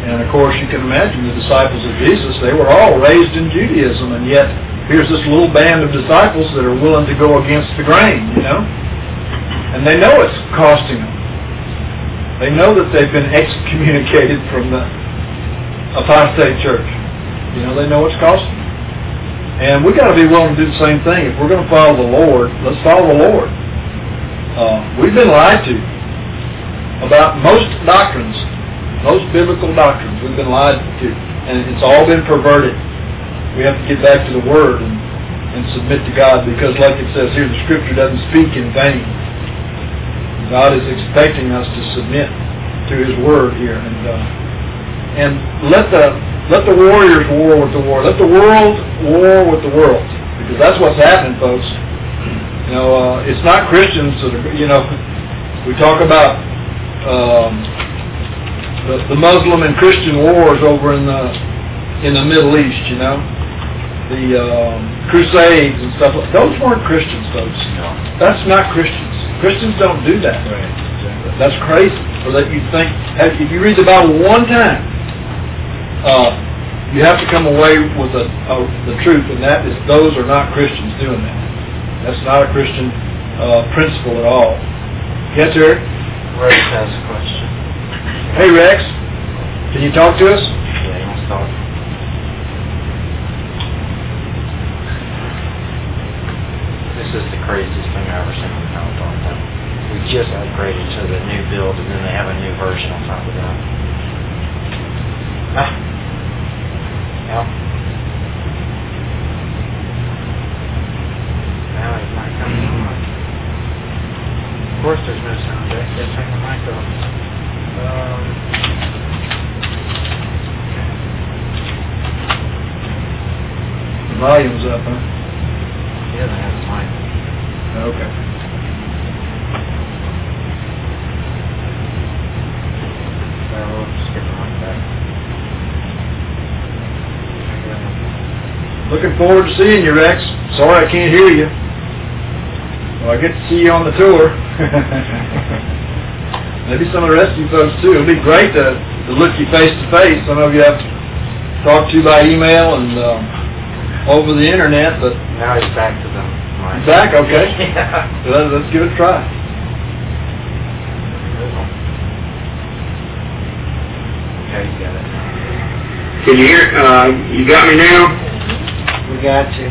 And of course, you can imagine the disciples of Jesus, they were all raised in Judaism, and yet here's this little band of disciples that are willing to go against the grain, you know? And they know it's costing them. They know that they've been excommunicated from the apostate church. You know, they know it's costing them. And we've got to be willing to do the same thing. If we're going to follow the Lord, let's follow the Lord. Uh, we've been lied to about most doctrines, most biblical doctrines. We've been lied to, and it's all been perverted. We have to get back to the Word and, and submit to God, because like it says here, the Scripture doesn't speak in vain. God is expecting us to submit to His Word here, and uh, and let the let the warriors war with the war. Let the world war with the world, because that's what's happening, folks. You know, uh, it's not Christians that are, you know, we talk about um, the, the Muslim and Christian wars over in the in the Middle East, you know, the um, Crusades and stuff. Those weren't Christians, folks. No. That's not Christians. Christians don't do that. Right. Exactly. That's crazy. Or that you think, if you read the Bible one time, uh, you have to come away with a, a, the truth, and that is those are not Christians doing that. That's not a Christian uh, principle at all. Yes, Eric? Rex has a question. Hey, Rex. Can you talk to us? Yeah, he wants to talk. This is the craziest thing I've ever seen in the PowerPoint. We just upgraded to the new build, and then they have a new version on top of that. Ah. Yeah. Now it might come on. Of course there's no sound back. Let's turn the mic off. Um, The volume's up, huh? he doesn't have a mic. Okay. So we'll just get the mic back. Looking forward to seeing you, Rex. Sorry I can't hear you. Well, I get to see you on the tour. Maybe some of the rest of you folks too. It'll be great to, to look you face to face. Some of you have talked to you by email and um, over the internet, but Now he's back to the mic. back, okay. Yeah. So let's, let's give it a try. Okay, you got it. Can you hear, uh, you got me now? We got you.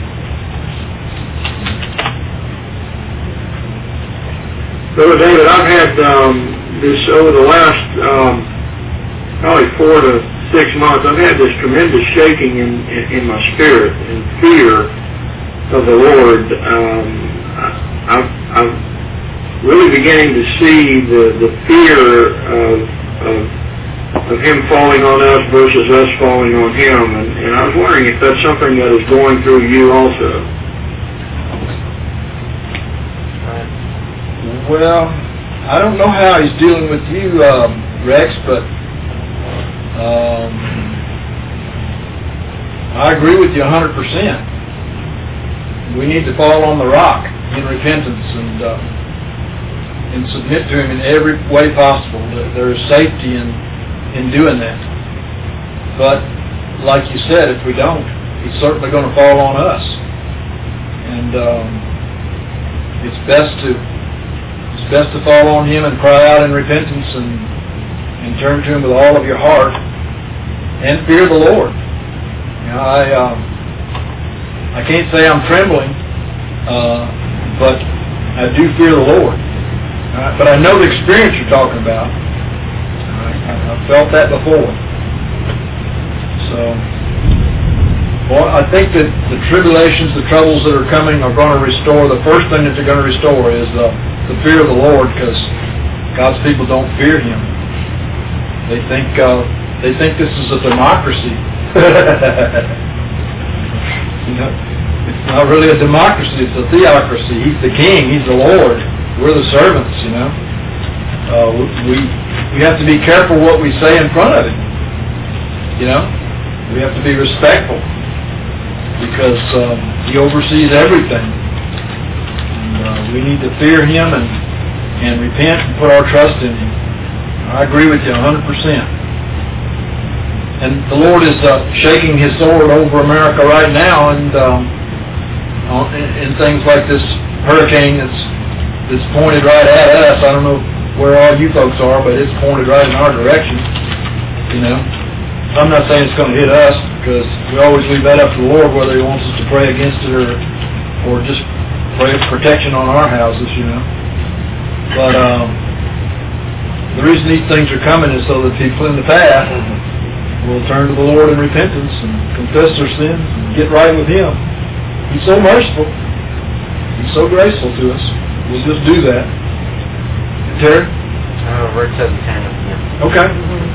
Brother David, I've had um, this over the last um, probably four to six months. I've had this tremendous shaking in, in, in my spirit and fear of the Lord. Um, I, I've, I'm really beginning to see the, the fear of, of of Him falling on us versus us falling on Him, and, and I was wondering if that's something that is going through you also. Well, I don't know how he's dealing with you, um, Rex, but um, I agree with you one hundred percent. We need to fall on the rock in repentance and uh, and submit to Him in every way possible. There is safety in in doing that. But like you said, if we don't, He's certainly going to fall on us. And um, it's best to it's best to fall on Him and cry out in repentance and and turn to Him with all of your heart and fear the Lord. You know, I um, I can't say I'm trembling, uh, but I do fear the Lord. Uh, but I know the experience you're talking about. I've felt that before. So, well, I think that the tribulations, the troubles that are coming are going to restore. The first thing that they're going to restore is the, the fear of the Lord, because God's people don't fear Him. They think uh, they think this is a democracy. You know, it's not really a democracy. It's a theocracy. He's the king. He's the Lord. We're the servants. You know. Uh, we we have to be careful what we say in front of Him. You know, we have to be respectful, because um, He oversees everything. And, uh, we need to fear Him and and repent and put our trust in Him. I agree with you one hundred percent. And the Lord is uh, shaking His sword over America right now, and um, in, in things like this hurricane that's, that's pointed right at us. I don't know where all you folks are, but it's pointed right in our direction. You know, I'm not saying it's going to hit us, because we always leave that up to the Lord whether He wants us to pray against it or or just pray for protection on our houses. You know, but um, the reason these things are coming is so that people in the path will turn to the Lord in repentance and confess their sins and get right with Him. He's so merciful. He's so graceful to us. We'll just do that. Terry? Uh, Rick says ten. Yeah. Okay.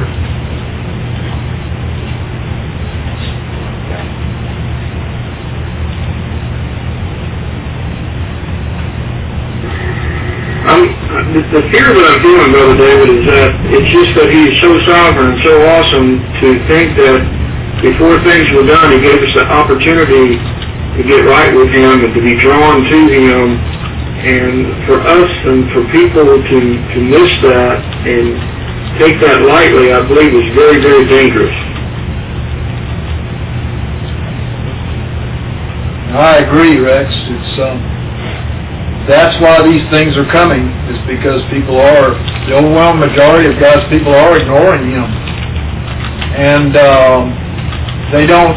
I'm, the, the fear that I'm feeling, Brother David, is that it's just that He is so sovereign and so awesome to think that before things were done, He gave us the opportunity to get right with Him and to be drawn to Him. And for us and for people to, to miss that and take that lightly, I believe is very, very dangerous. I agree, Rex. It's um, that's why these things are coming, is because people are, the overwhelming majority of God's people are ignoring Him. And um, they don't,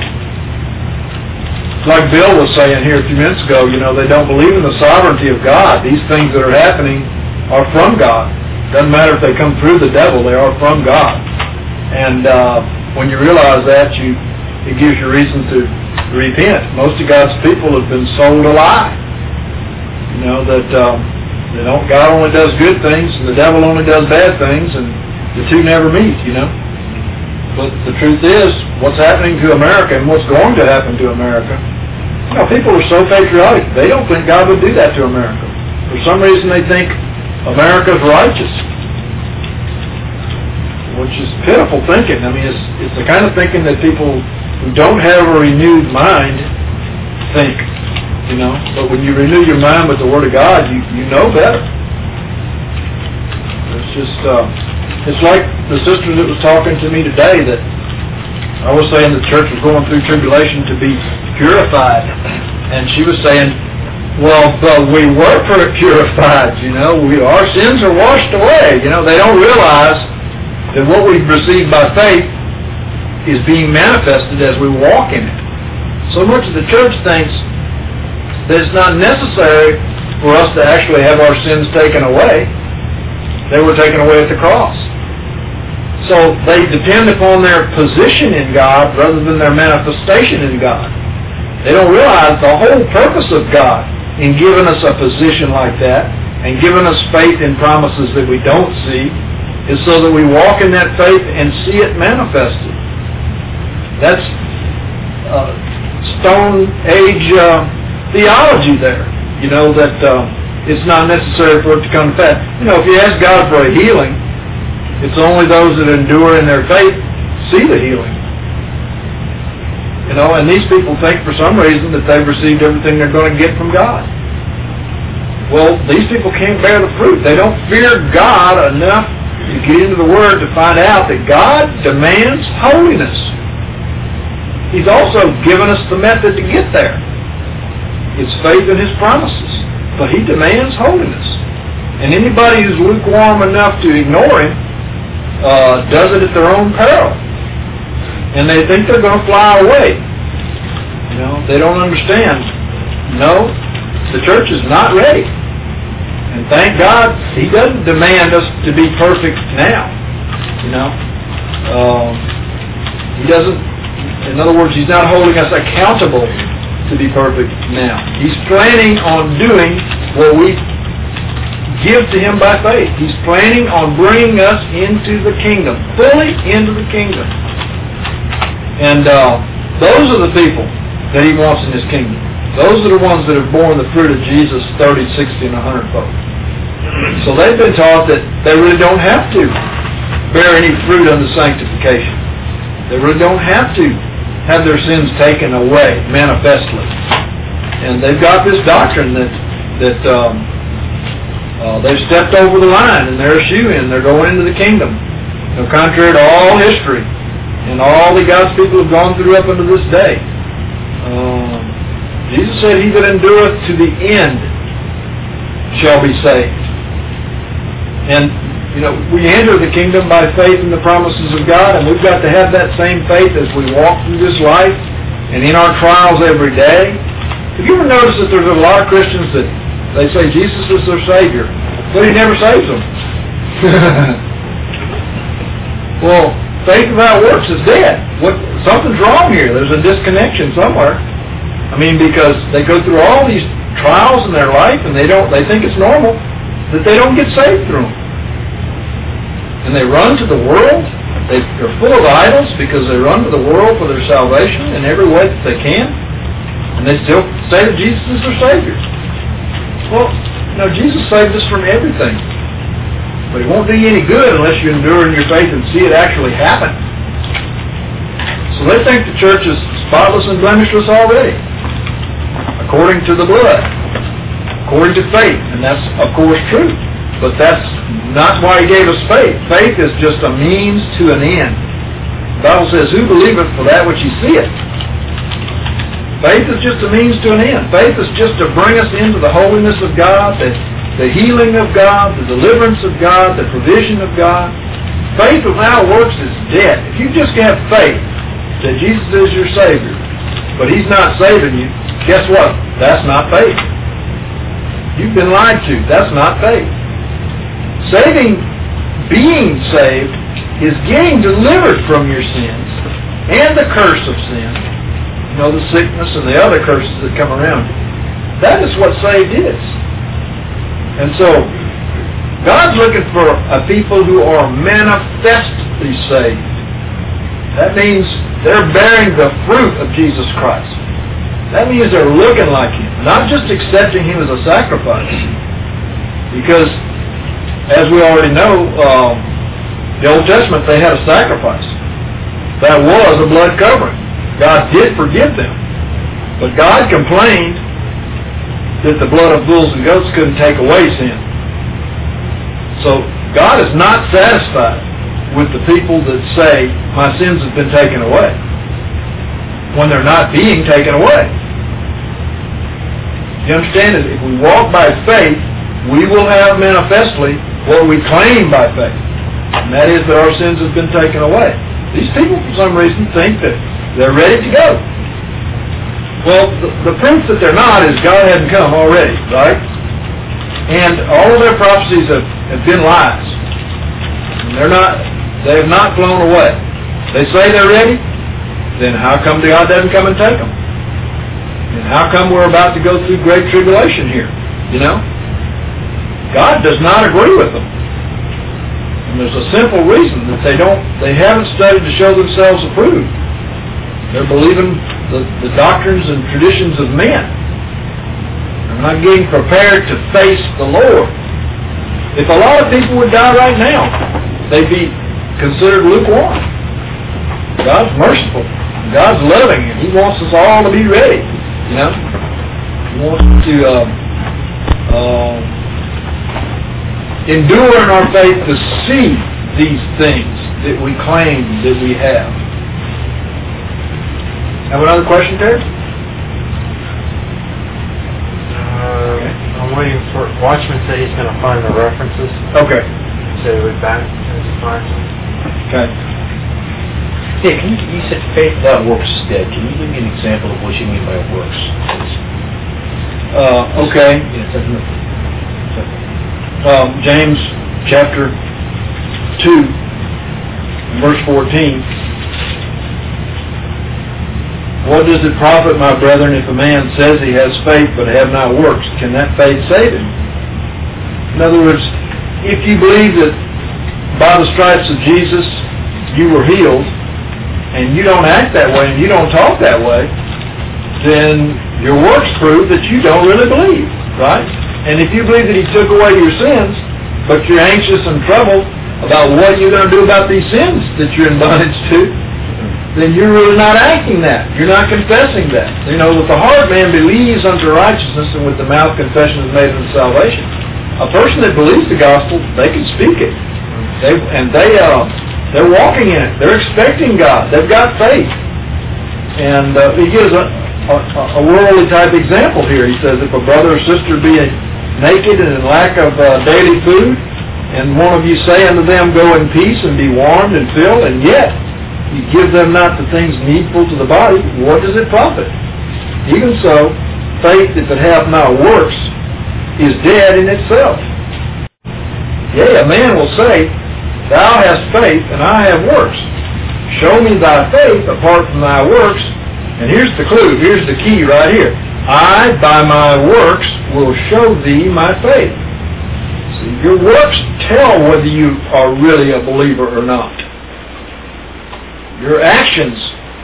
like Bill was saying here a few minutes ago, you know, they don't believe in the sovereignty of God. These things that are happening are from God. Doesn't matter if they come through the devil, they are from God. And uh, when you realize that, you it gives you reason to repent. Most of God's people have been sold a lie. You know, that um, they don't, God only does good things and the devil only does bad things, and the two never meet, you know. But the truth is, what's happening to America and what's going to happen to America, you know, people are so patriotic, they don't think God would do that to America. For some reason they think America's righteous, which is pitiful thinking. I mean, it's, it's the kind of thinking that people who don't have a renewed mind think, you know. But when you renew your mind with the Word of God, you, you know better. It's just, uh, it's like the sister that was talking to me today, that I was saying the church was going through tribulation to be purified. And she was saying, well, but we were purified, you know. We, our sins are washed away. You know, they don't realize that what we've received by faith is being manifested as we walk in it. So much of the church thinks that it's not necessary for us to actually have our sins taken away. They were taken away at the cross. So they depend upon their position in God rather than their manifestation in God. They don't realize the whole purpose of God in giving us a position like that and giving us faith in promises that we don't see is so that we walk in that faith and see it manifested. That's uh, Stone Age uh, theology there. You know, that uh, it's not necessary for it to come to pass. You know, if you ask God for a healing, it's only those that endure in their faith see the healing. You know, and these people think for some reason that they've received everything they're going to get from God. Well, these people can't bear the fruit. They don't fear God enough to get into the Word to find out that God demands holiness. He's also given us the method to get there. It's faith in His promises. But He demands holiness. And anybody who's lukewarm enough to ignore Him uh, does it at their own peril. And they think they're going to fly away. You know, they don't understand. No, the church is not ready. And thank God He doesn't demand us to be perfect now. You know, um, He doesn't. In other words, He's not holding us accountable to be perfect now. He's planning on doing what we give to Him by faith. He's planning on bringing us into the kingdom, fully into the kingdom. And uh, those are the people that He wants in His kingdom. Those are the ones that have borne the fruit of Jesus thirty, sixty, and a hundred fold. So they've been taught that they really don't have to bear any fruit unto sanctification. They really don't have to have their sins taken away manifestly. And they've got this doctrine that that um, uh, they've stepped over the line and they're a shoo-in. They're going into the kingdom. You know, contrary to all history, and all the God's people have gone through up unto this day. Um, Jesus said, he that endureth to the end shall be saved. And, you know, we enter the kingdom by faith in the promises of God, and we've got to have that same faith as we walk through this life and in our trials every day. Have you ever noticed that there's a lot of Christians that they say Jesus is their Savior, but he never saves them? Well, faith without works is dead. What, something's wrong here. There's a disconnection somewhere. I mean, because they go through all these trials in their life, and they don't. They think it's normal that they don't get saved through them. And they run to the world. They, they're full of idols because they run to the world for their salvation in every way that they can. And they still say that Jesus is their Savior. Well, you know, Jesus saved us from everything. But it won't do you any good unless you endure in your faith and see it actually happen. So they think the church is spotless and blemishless already, according to the blood, according to faith. And that's, of course, true. But that's not why he gave us faith. Faith is just a means to an end. The Bible says, who believeth for that which he seeth? Faith is just a means to an end. Faith is just to bring us into the holiness of God, the, the healing of God, the deliverance of God, the provision of God. Faith without works is dead. If you just have faith that Jesus is your Savior, but he's not saving you, guess what? That's not faith. You've been lied to. That's not faith. Saving, being saved, is getting delivered from your sins and the curse of sin. You know, the sickness and the other curses that come around you. That is what saved is. And so, God's looking for a people who are manifestly saved. That means they're bearing the fruit of Jesus Christ. That means they're looking like him, not just accepting him as a sacrifice. Because, as we already know, um, the Old Testament, they had a sacrifice. That was a blood covering. God did forgive them. But God complained that the blood of bulls and goats couldn't take away sin. So God is not satisfied with the people that say, my sins have been taken away, when they're not being taken away. You understand that if we walk by faith, we will have manifestly what we claim by faith. And that is that our sins have been taken away. These people, for some reason, think that they're ready to go. Well, the, the proof that they're not is God hadn't come already, right? And all of their prophecies have, have been lies. And they're not, they have not flown away. They say they're ready, then how come God doesn't come and take them? And how come we're about to go through great tribulation here? You know? God does not agree with them. And there's a simple reason that they don't, they haven't studied to show themselves approved. They're believing the, the doctrines and traditions of men. They're not getting prepared to face the Lord. If a lot of people would die right now, they'd be considered lukewarm. God's merciful. God's loving, and he wants us all to be ready. You know? He wants to uh, uh, endure in our faith to see these things that we claim that we have. Have another question, Terry? Uh, okay. I'm waiting for Watchman said he's going to find the references. Okay. So we're back as he finds them. Okay. Yeah, can you, you said faith without works is dead. Can you give me an example of what you mean by works? Uh, okay. Um, James chapter two, verse fourteen. What does it profit, my brethren, if a man says he has faith but have not works? Can that faith save him? In other words, if you believe that by the stripes of Jesus you were healed, and you don't act that way and you don't talk that way, then your works prove that you don't really believe, right? And if you believe that he took away your sins, but you're anxious and troubled about what you're going to do about these sins that you're in bondage to, then you're really not acting that. You're not confessing that. You know, with the heart man believes unto righteousness, and with the mouth confession is made unto salvation. A person that believes the gospel, they can speak it. They, and they uh, They're walking in it. They're expecting God. They've got faith. And uh, he gives a, a, a worldly type example here. He says, if a brother or sister be naked and in lack of uh, daily food, and one of you say unto them, go in peace and be warmed and filled, and yet you give them not the things needful to the body, what does it profit? Even so, faith, if it hath not works, is dead in itself. Yea, a man will say, thou hast faith, and I have works. Show me thy faith apart from thy works. And here's the clue, here's the key right here. I, by my works, will show thee my faith. See, your works tell whether you are really a believer or not. Your actions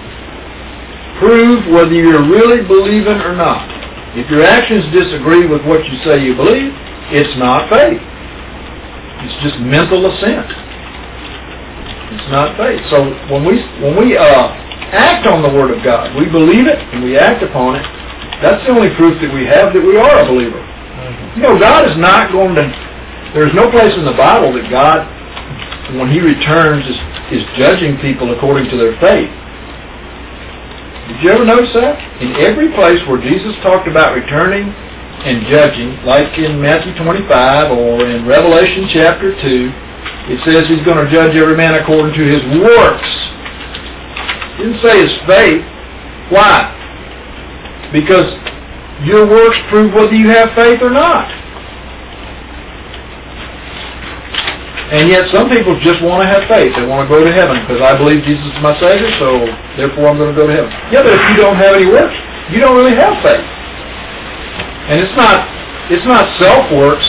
prove whether you're really believing or not. If your actions disagree with what you say you believe, it's not faith. It's just mental assent. It's not faith. So when we when we uh, act on the Word of God, we believe it and we act upon it. That's the only proof that we have that we are a believer. You know, God is not going to. There's no place in the Bible that God, when He returns, is, is judging people according to their faith. Did you ever notice that? In every place where Jesus talked about returning and judging, like in Matthew twenty-five or in Revelation chapter two, it says He's going to judge every man according to his works. It didn't say his faith. Why? Because your works prove whether you have faith or not. And yet some people just want to have faith. They want to go to heaven because I believe Jesus is my Savior, so therefore I'm going to go to heaven. Yeah, but if you don't have any works, you don't really have faith. And it's not it's not self-works.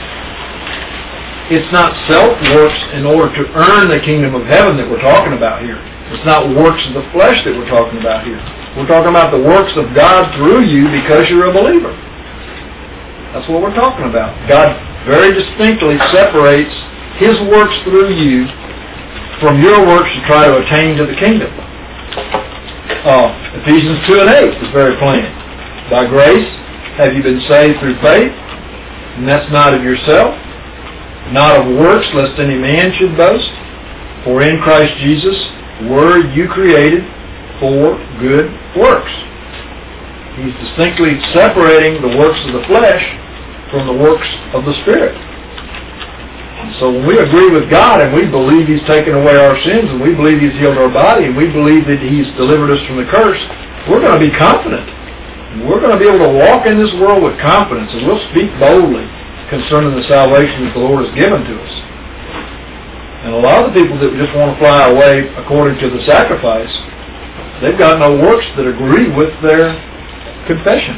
It's not self-works in order to earn the kingdom of heaven that we're talking about here. It's not works of the flesh that we're talking about here. We're talking about the works of God through you because you're a believer. That's what we're talking about. God very distinctly separates His works through you from your works to try to attain to the kingdom. Uh, Ephesians two and eight is very plain. By grace have you been saved through faith, and that's not of yourself, not of works, lest any man should boast. For in Christ Jesus were you created for good works. He's distinctly separating the works of the flesh from the works of the Spirit. So when we agree with God and we believe He's taken away our sins and we believe He's healed our body and we believe that He's delivered us from the curse, we're going to be confident. We're going to be able to walk in this world with confidence, and we'll speak boldly concerning the salvation that the Lord has given to us. And a lot of the people that just want to fly away according to the sacrifice, they've got no works that agree with their confession.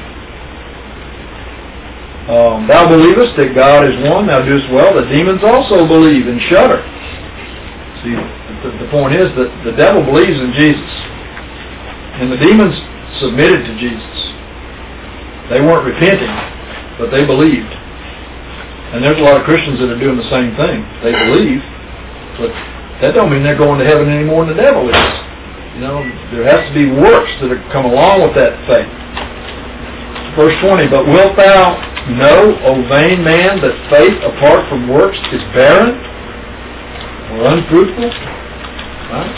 Um, thou believest that God is one, thou doest well. The demons also believe and shudder. See, the, the point is that the devil believes in Jesus. And the demons submitted to Jesus. They weren't repenting, but they believed. And there's a lot of Christians that are doing the same thing. They believe, but that don't mean they're going to heaven any more than the devil is. You know, there has to be works that come along with that faith. Verse twenty, but wilt thou know, O vain man, that faith apart from works is barren or unfruitful? Right?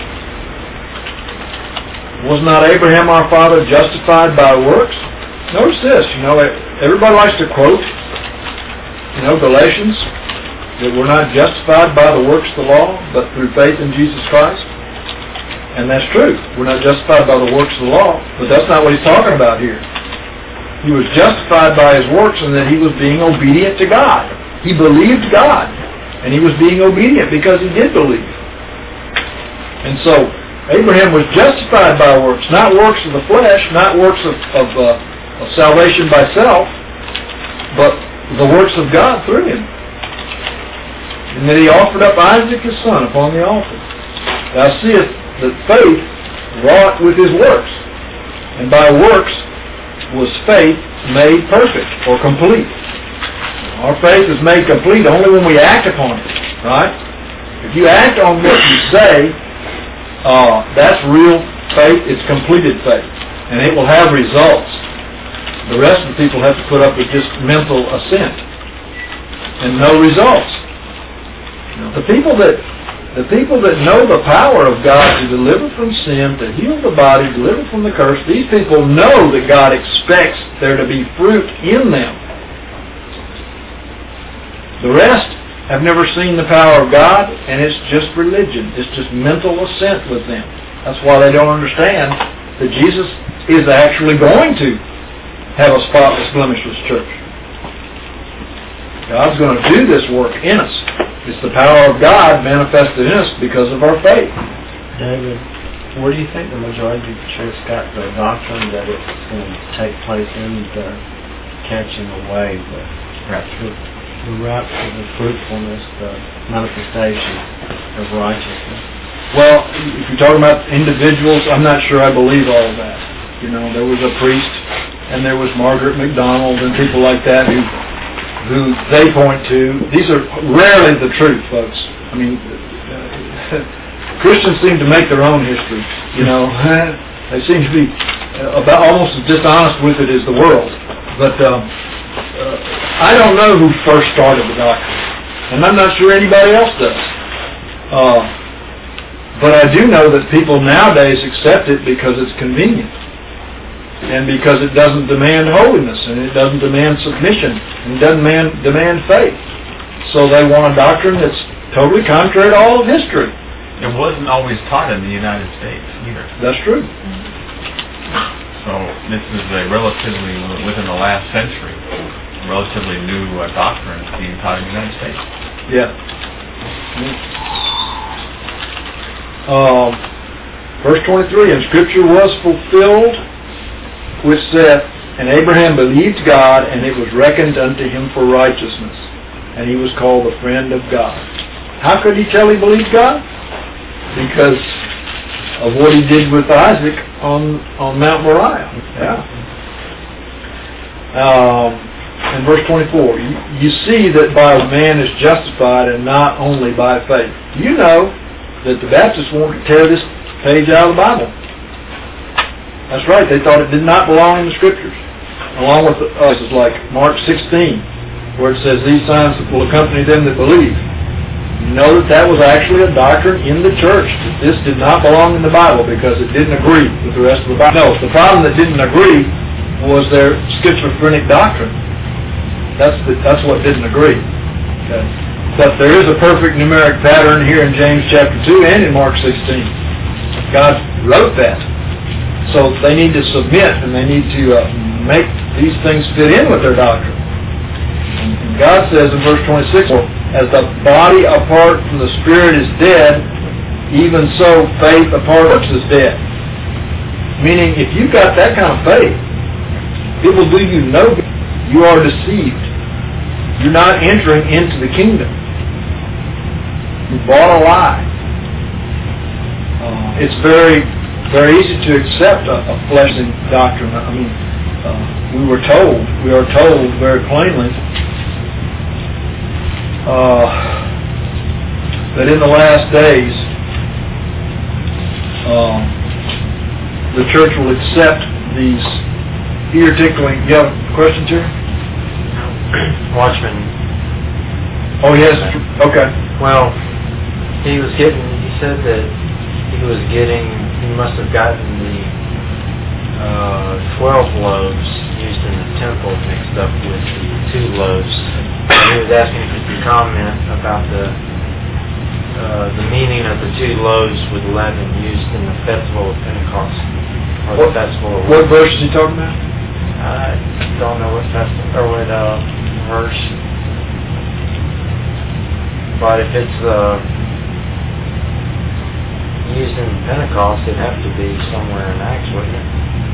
Was not Abraham our father justified by works? Notice this, you know, everybody likes to quote, you know, Galatians, that we're not justified by the works of the law, but through faith in Jesus Christ. And that's true. We're not justified by the works of the law, but that's not what he's talking about here. He was justified by his works in that he was being obedient to God. He believed God, and he was being obedient because he did believe. And so, Abraham was justified by works, not works of the flesh, not works of, of, uh, of salvation by self, but the works of God through him. And that he offered up Isaac his son upon the altar. Thou seest that faith wrought with his works, and by works was faith made perfect or complete. Our faith is made complete only when we act upon it, right? If you act on what you say, uh, that's real faith. It's completed faith, and it will have results. The rest of the people have to put up with just mental assent and no results. The people that The people that know the power of God to deliver from sin, to heal the body, deliver from the curse, these people know that God expects there to be fruit in them. The rest have never seen the power of God, and it's just religion. It's just mental assent with them. That's why they don't understand that Jesus is actually going to have a spotless, blemishless church. God's going to do this work in us. It's the power of God manifested in us because of our faith. David, where do you think the majority of the church got the doctrine that it's going to take place in the catching away, the rapture, the rapture, the fruitfulness, the manifestation of righteousness? Well, if you're talking about individuals, I'm not sure I believe all of that. You know, there was a priest, and there was Margaret MacDonald, and people like that who who they point to. These are rarely the truth, folks. I mean, uh, Christians seem to make their own history. You know, they seem to be about almost as dishonest with it as the world. But um, uh, I don't know who first started the doctrine, and I'm not sure anybody else does. Uh, but I do know that people nowadays accept it because it's convenient, and because it doesn't demand holiness, and it doesn't demand submission, and it doesn't demand, demand faith. So they want a doctrine that's totally contrary to all of history. It wasn't always taught in the United States either. That's true. So this is a relatively, within the last century, relatively new uh, doctrine being taught in the United States. Yeah. Um, verse twenty-three, and Scripture was fulfilled, which saith, and Abraham believed God, and it was reckoned unto him for righteousness, and he was called the friend of God. How could he tell he believed God? Because of what he did with Isaac on, on Mount Moriah. Yeah. Um, in verse twenty-four, you, you see that by a man is justified, and not only by faith. You know that the Baptists wanted to tear this page out of the Bible. That's right, they thought it did not belong in the Scriptures. Along with places like Mark sixteen, where it says, these signs will accompany them that believe. You know that that was actually a doctrine in the church, that this did not belong in the Bible because it didn't agree with the rest of the Bible. No, the problem that didn't agree was their schizophrenic doctrine. That's the, that's what didn't agree. Okay. But there is a perfect numeric pattern here in James chapter two and in Mark sixteen. God wrote that. So they need to submit, and they need to uh, make these things fit in with their doctrine. And God says in verse twenty-six, as the body apart from the Spirit is dead, even so faith apart from works is dead. Meaning, if you've got that kind of faith, it will do you no good. You are deceived. You're not entering into the kingdom. You bought a lie. Uh, it's very, very easy to accept a, a fleshly doctrine. I mean, uh, we were told, we are told very plainly uh, that in the last days, uh, the church will accept these ear-tickling. You have a question, Terry? Watchman. Oh, yes. Okay. Well, he was getting, he said that he was getting, he must have gotten the uh, twelve loaves used in the temple mixed up with the two loaves. And he was asking if you could comment about the uh, the meaning of the two loaves with leaven used in the festival of Pentecost. Or What, the festival of what verse is he talking about? I don't know what festival, or what uh, verse. But if it's uh, used in Pentecost, it'd have to be somewhere in Acts, wouldn't it?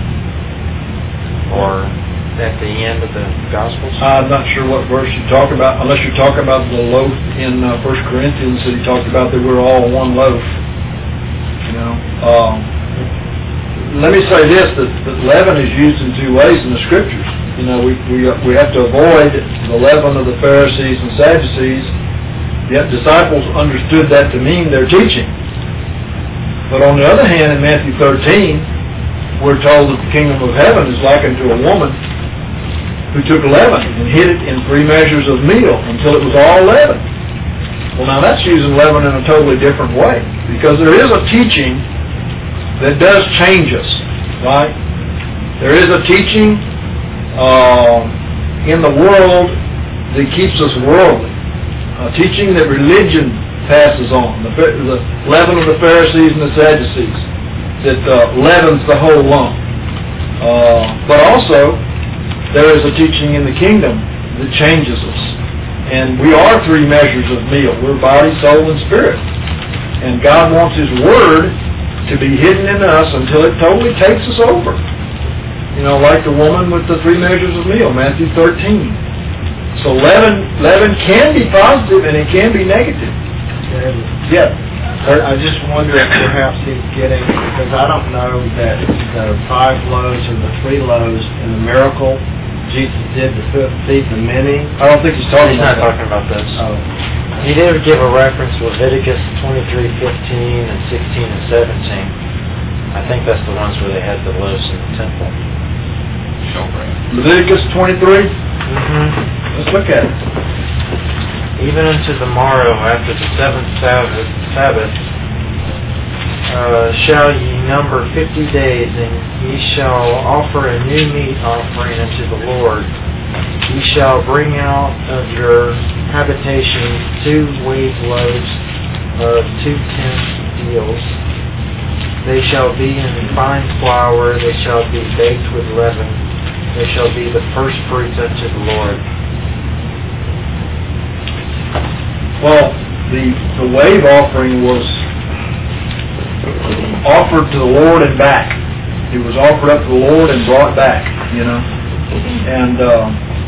Or at the end of the Gospels? I'm not sure what verse you talk about, unless you're talking about the loaf in uh, First Corinthians that he talked about that we're all one loaf. You know. Um, let me say this, that, that leaven is used in two ways in the Scriptures. You know, we, we, we have to avoid the leaven of the Pharisees and Sadducees. Yet disciples understood that to mean their teaching. But on the other hand, in Matthew thirteen, we're told that the kingdom of heaven is likened to a woman who took leaven and hid it in three measures of meal until it was all leavened. Well, now that's using leaven in a totally different way, because there is a teaching that does change us, right? There is a teaching uh, in the world that keeps us worldly, a teaching that religion passes on, the, the leaven of the Pharisees and the Sadducees, that uh, leavens the whole lump. Uh, but also, there is a teaching in the kingdom that changes us. And we are three measures of meal. We're body, soul, and spirit. And God wants His Word to be hidden in us until it totally takes us over. You know, like the woman with the three measures of meal, Matthew thirteen. So leaven, leaven can be positive and it can be negative. Yeah. I just wonder if perhaps he's getting, because I don't know that the five loaves and the three loaves in the miracle Jesus did to feed the many. I don't think he's talking He's about not that. talking about this. Oh. He did give a reference to Leviticus twenty-three fifteen and sixteen and seventeen. I think that's the ones where they had the loaves in the temple. Leviticus twenty-three. Mm-hmm. Let's look at it. Even unto the morrow after the seventh Sabbath, Sabbath uh, shall ye number fifty days, and ye shall offer a new meat offering unto the Lord. Ye shall bring out of your habitation two wave loaves of two tenth deals. They shall be in fine flour, they shall be baked with leaven. They shall be the first fruits unto the Lord. Well, the, the wave offering was offered to the Lord and back. It was offered up to the Lord and brought back, you know. And uh,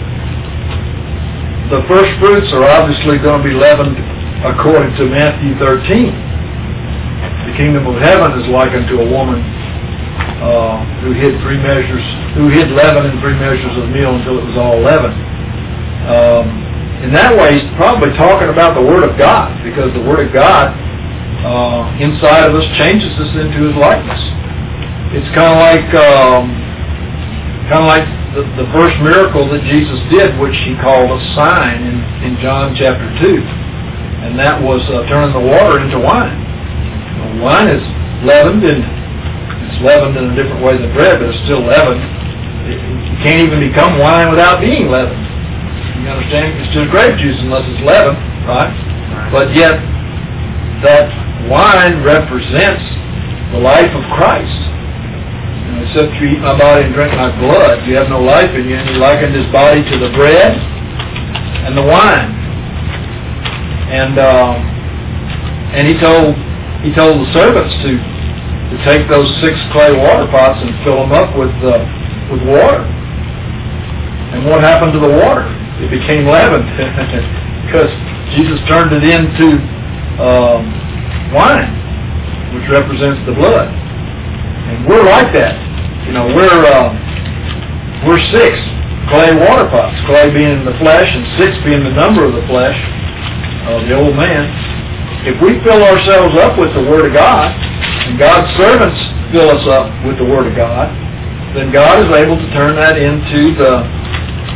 the first fruits are obviously going to be leavened according to Matthew thirteen. The kingdom of heaven is likened to a woman uh, who hid three measures, who hid leaven in three measures of meal until it was all leavened. Um, In that way, he's probably talking about the Word of God, because the Word of God uh, inside of us changes us into His likeness. It's kind of like um, kind of like the, the first miracle that Jesus did, which He called a sign in, in John chapter two, and that was uh, turning the water into wine. Well, wine is leavened, and it's leavened in a different way than bread, but it's still leavened. It, it can't even become wine without being leavened. You understand? It's just grape juice unless it's leavened, right? right? But yet, that wine represents the life of Christ. You know, except you eat my body and drink my blood, you have no life in you. And He likened His body to the bread and the wine. And um, and He told He told the servants to to take those six clay water pots and fill them up with uh, with water. And what happened to the water? It became leavened because Jesus turned it into um, wine, which represents the blood. And we're like that. You know, we're uh, we're six clay water pots, clay being the flesh and six being the number of the flesh of the old man. If we fill ourselves up with the Word of God, and God's servants fill us up with the Word of God, then God is able to turn that into the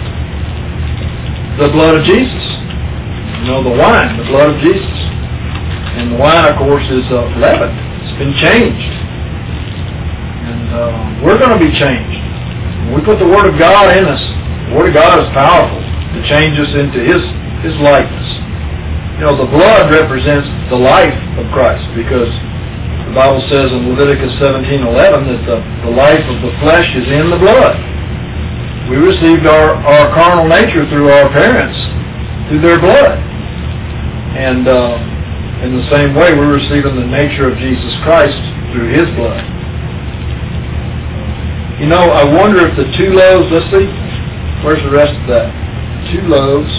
the blood of Jesus. You know, the wine, the blood of Jesus. And the wine, of course, is uh, leavened. It's been changed. And uh, we're going to be changed. When we put the Word of God in us, the Word of God is powerful to change us into His, His likeness. You know, the blood represents the life of Christ, because the Bible says in Leviticus seventeen eleven that the, the life of the flesh is in the blood. We received our, our carnal nature through our parents, through their blood. And uh, in the same way, we're receiving the nature of Jesus Christ through His blood. You know, I wonder if the two loaves, let's see, where's the rest of that? Two loaves,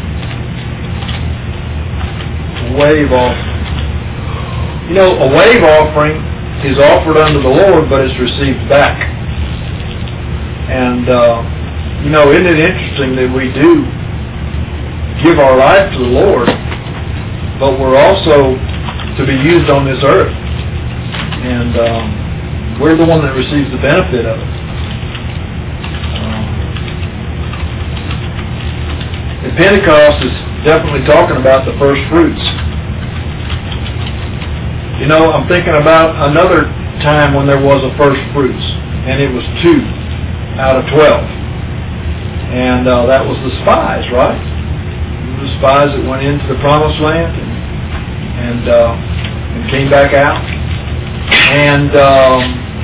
a wave offering. You know, a wave offering is offered unto the Lord, but it's received back. And, uh, you know, isn't it interesting that we do give our life to the Lord, but we're also to be used on this earth. And um, we're the one that receives the benefit of it. Um, and Pentecost is definitely talking about the first fruits. You know, I'm thinking about another time when there was a first fruits, and it was two out of twelve. And uh, that was the spies, right? The spies that went into the promised land and and, uh, and came back out. And um,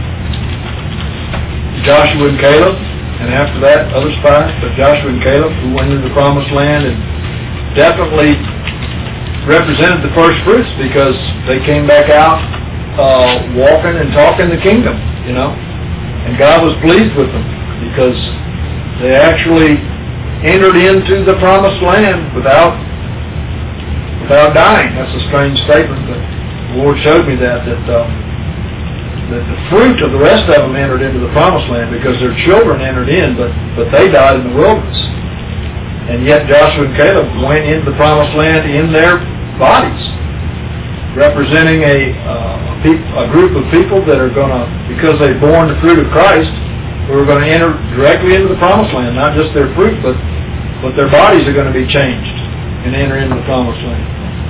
Joshua and Caleb, and after that, other spies, but Joshua and Caleb who went into the promised land and definitely represented the first fruits because they came back out uh, walking and talking the kingdom, you know. And God was pleased with them because they actually entered into the promised land without without dying. That's a strange statement, but the Lord showed me that, that, um, that the fruit of the rest of them entered into the promised land because their children entered in, but, but they died in the wilderness. And yet Joshua and Caleb went into the promised land in their bodies, representing a, uh, a, peop- a group of people that are going to, because they've borne the fruit of Christ, who are going to enter directly into the promised land, not just their fruit, but, but their bodies are going to be changed and enter into the promised land.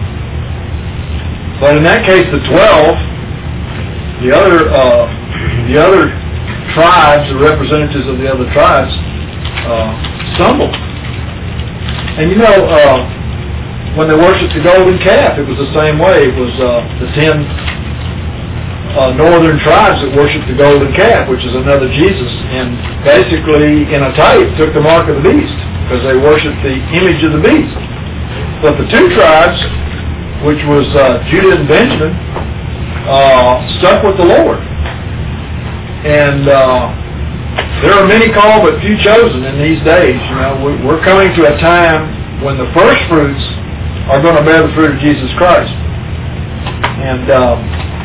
But in that case, the twelve, the other, uh, the other tribes, the representatives of the other tribes, uh, stumbled. And you know, uh, when they worshipped the golden calf, it was the same way. It was uh, the ten uh, northern tribes that worshipped the golden calf, which is another Jesus, and basically, in a type, took the mark of the beast, because they worshipped the image of the beast. But the two tribes, which was uh, Judah and Benjamin, uh, stuck with the Lord. And uh, there are many called but few chosen in these days. You know, we're coming to a time when the first fruits are going to bear the fruit of Jesus Christ. And um,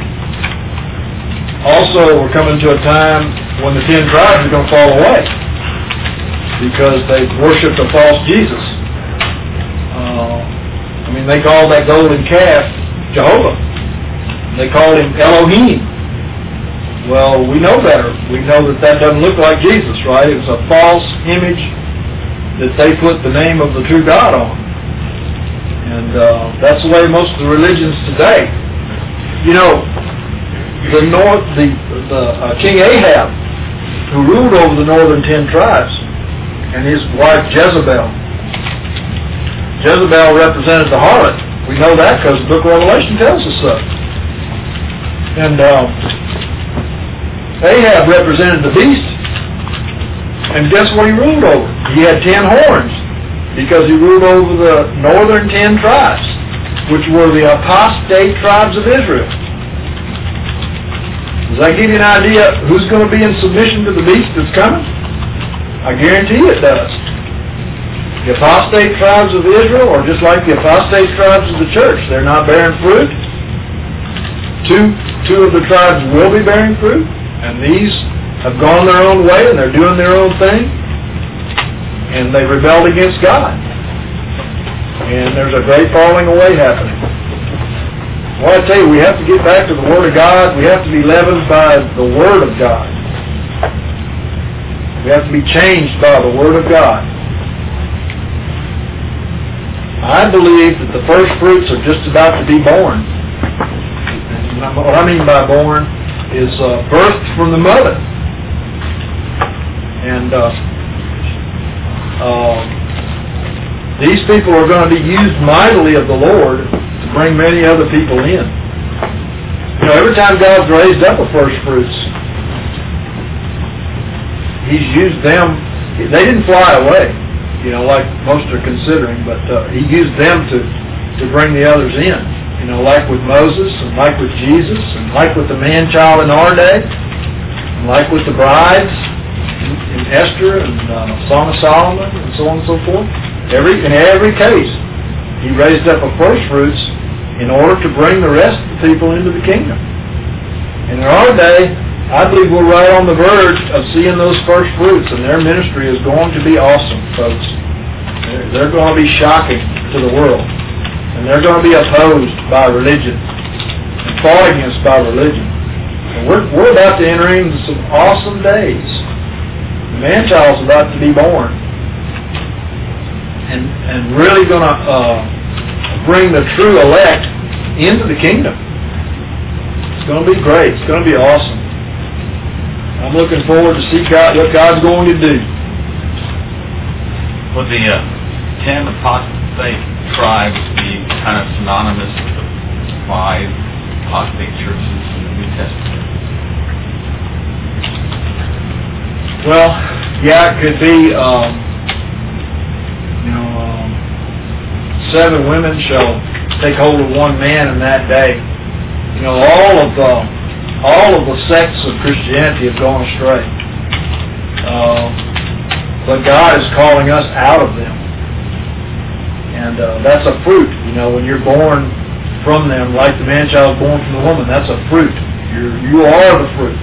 also we're coming to a time when the ten tribes are going to fall away because they've worshipped a false Jesus. Uh, I mean, they called that golden calf Jehovah. They called him Elohim. Well, we know better. We know that that doesn't look like Jesus, right? It was a false image that they put the name of the true God on. And uh, that's the way most of the religions today. You know, the north, the, the uh, King Ahab, who ruled over the northern ten tribes, and his wife Jezebel. Jezebel represented the harlot. We know that because the book of Revelation tells us so. And uh, Ahab represented the beast. And guess what he ruled over? He had ten horns because he ruled over the northern ten tribes, which were the apostate tribes of Israel. Does that give you an idea who's going to be in submission to the beast that's coming? I guarantee it does. The apostate tribes of Israel are just like the apostate tribes of the church. They're not bearing fruit. Two, two of the tribes will be bearing fruit, and these have gone their own way, and they're doing their own thing, and they rebelled against God. And there's a great falling away happening. Well, I tell you, we have to get back to the Word of God. We have to be leavened by the Word of God. We have to be changed by the Word of God. I believe that the first fruits are just about to be born. And what I mean by born is uh, birthed from the mother. And uh, uh, these people are going to be used mightily of the Lord to bring many other people in. You know, every time God's raised up a first fruits, He's used them. They didn't fly away, you know, like most are considering, but uh, He used them to, to bring the others in. You know, like with Moses, and like with Jesus, and like with the man-child in our day, and like with the brides in, in Esther and uh, Song of Solomon, and so on and so forth. Every in every case, He raised up a first fruits in order to bring the rest of the people into the kingdom. And in our day, I believe we're right on the verge of seeing those first fruits, and their ministry is going to be awesome, folks. They're, they're going to be shocking to the world. And they're going to be opposed by religion and fought against by religion. And we're, we're about to enter into some awesome days. The man-child's about to be born. and and really going to uh, bring the true elect into the kingdom. It's going to be great. It's going to be awesome. I'm looking forward to see God, what God's going to do. Would the uh, ten apostate tribes be kind of synonymous with the five apostate churches in the New Testament? Well, yeah, it could be. Um, you know, um, seven women shall take hold of one man in that day. You know, all of the all of the sects of Christianity have gone astray, uh, but God is calling us out of them, and uh, that's a fruit. You know, when you're born from them, like the man-child born from the woman, that's a fruit. You're, you are the fruit.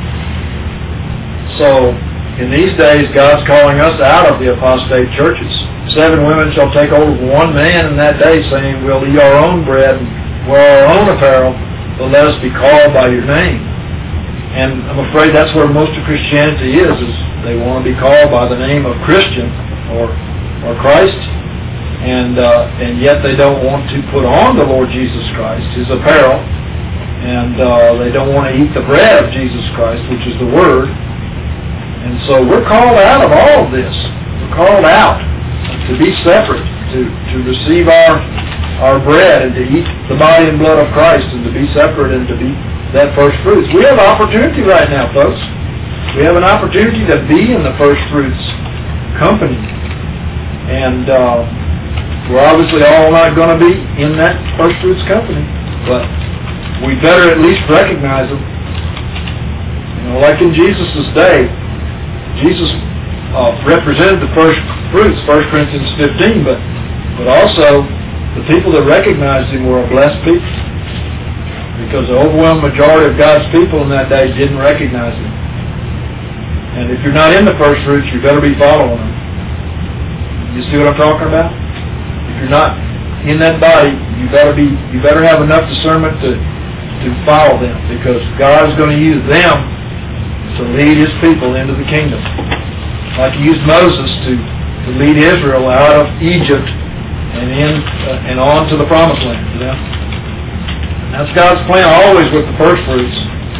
So, in these days, God's calling us out of the apostate churches. Seven women shall take hold of one man in that day, saying, we'll eat our own bread and wear our own apparel, but let us be called by your name. And I'm afraid that's where most of Christianity is, is they want to be called by the name of Christian or or Christ, and uh, and yet they don't want to put on the Lord Jesus Christ, his apparel, and uh, they don't want to eat the bread of Jesus Christ, which is the Word. And so we're called out of all of this. We're called out to be separate, to, to receive our our bread and to eat the body and blood of Christ, and to be separate and to be that first fruits. We have opportunity right now, folks. We have an opportunity to be in the first fruits company. And uh, we're obviously all not going to be in that first fruits company, but we better at least recognize them. You know, like in Jesus' day, Jesus uh, represented the first fruits, First Corinthians fifteen, but but also the people that recognized him were a blessed people, because the overwhelming majority of God's people in that day didn't recognize him. And if you're not in the first fruits, you better be following them. You see what I'm talking about? If you're not in that body, you better be. You better have enough discernment to to follow them, because God's going to use them to lead his people into the kingdom, like he used Moses to, to lead Israel out of Egypt and in uh, and on to the promised land. You know? And that's God's plan always with the first fruits.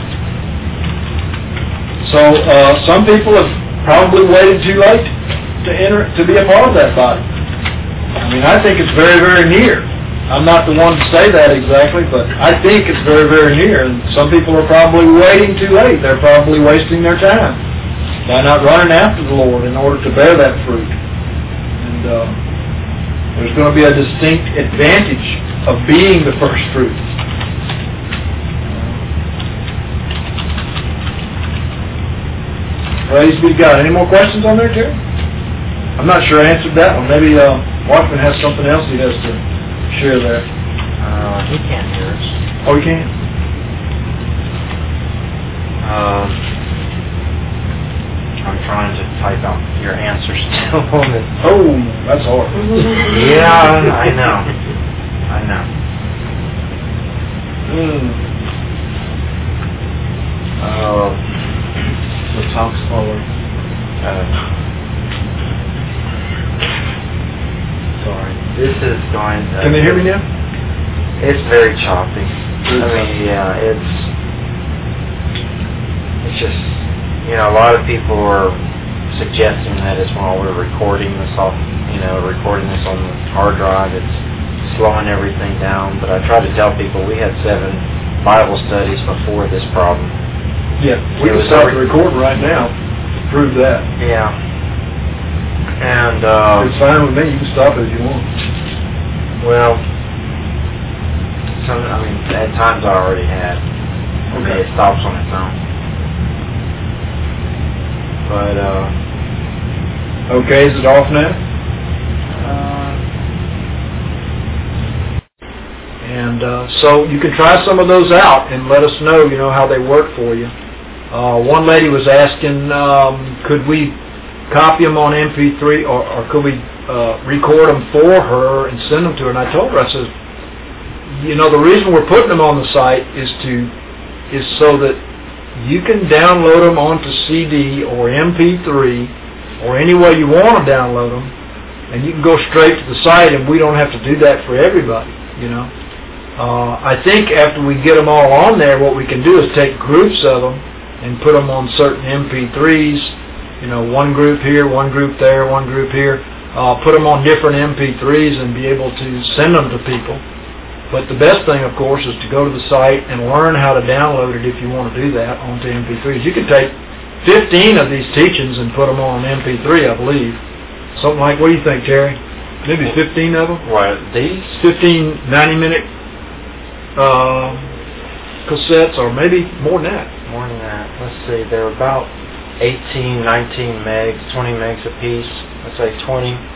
So uh, some people have probably waited too late to enter to be a part of that body. I mean, I think it's very, very near. I'm not the one to say that exactly, but I think it's very, very near. And some people are probably waiting too late. They're probably wasting their time by not running after the Lord in order to bear that fruit. And uh, there's going to be a distinct advantage of being the first fruit. Praise be to God. Any more questions on there, Terry? I'm not sure I answered that one. Maybe uh, Watchman has something else he has to share there. Uh, he can't hear us. Oh, he can? Um, I'm trying to type out your answers still on it. Oh, that's hard. Yeah, I know. I know. Mm. Uh, So talk slower. uh, Sorry. this is going to... Can they hear me now? It's very choppy. I mean, yeah, it's... It's just... You know, a lot of people are suggesting that it's while we're recording this off, you know, recording this on the hard drive, it's slowing everything down. But I try to tell people we had seven Bible studies before this problem. Yeah, we can stop the recording right now to prove that. Yeah. And, uh... It's fine with me. You can stop it if you want. Well, some, I mean, at times I already had. I mean, it stops on its own. But, uh... Okay, is it off now? Uh, And uh, so you can try some of those out and let us know, you know, how they work for you. Uh, one lady was asking, um, could we copy them on M P three, or, or could we uh, record them for her and send them to her? And I told her, I said, you know, the reason we're putting them on the site is to is so that you can download them onto C D or M P three or any way you want to download them, and you can go straight to the site, and we don't have to do that for everybody, you know. Uh, I think after we get them all on there, what we can do is take groups of them and put them on certain M P threes, you know, one group here, one group there, one group here, uh, put them on different M P threes and be able to send them to people. But the best thing, of course, is to go to the site and learn how to download it if you want to do that onto M P threes. You can take fifteen of these teachings and put them on M P three, I believe. Something like, what do you think, Terry? Maybe fifteen of them? Right, these? fifteen ninety-minute uh, cassettes, or maybe more than that. More than that. Let's see, they're about eighteen, nineteen megs, twenty megs a piece. Let's say twenty.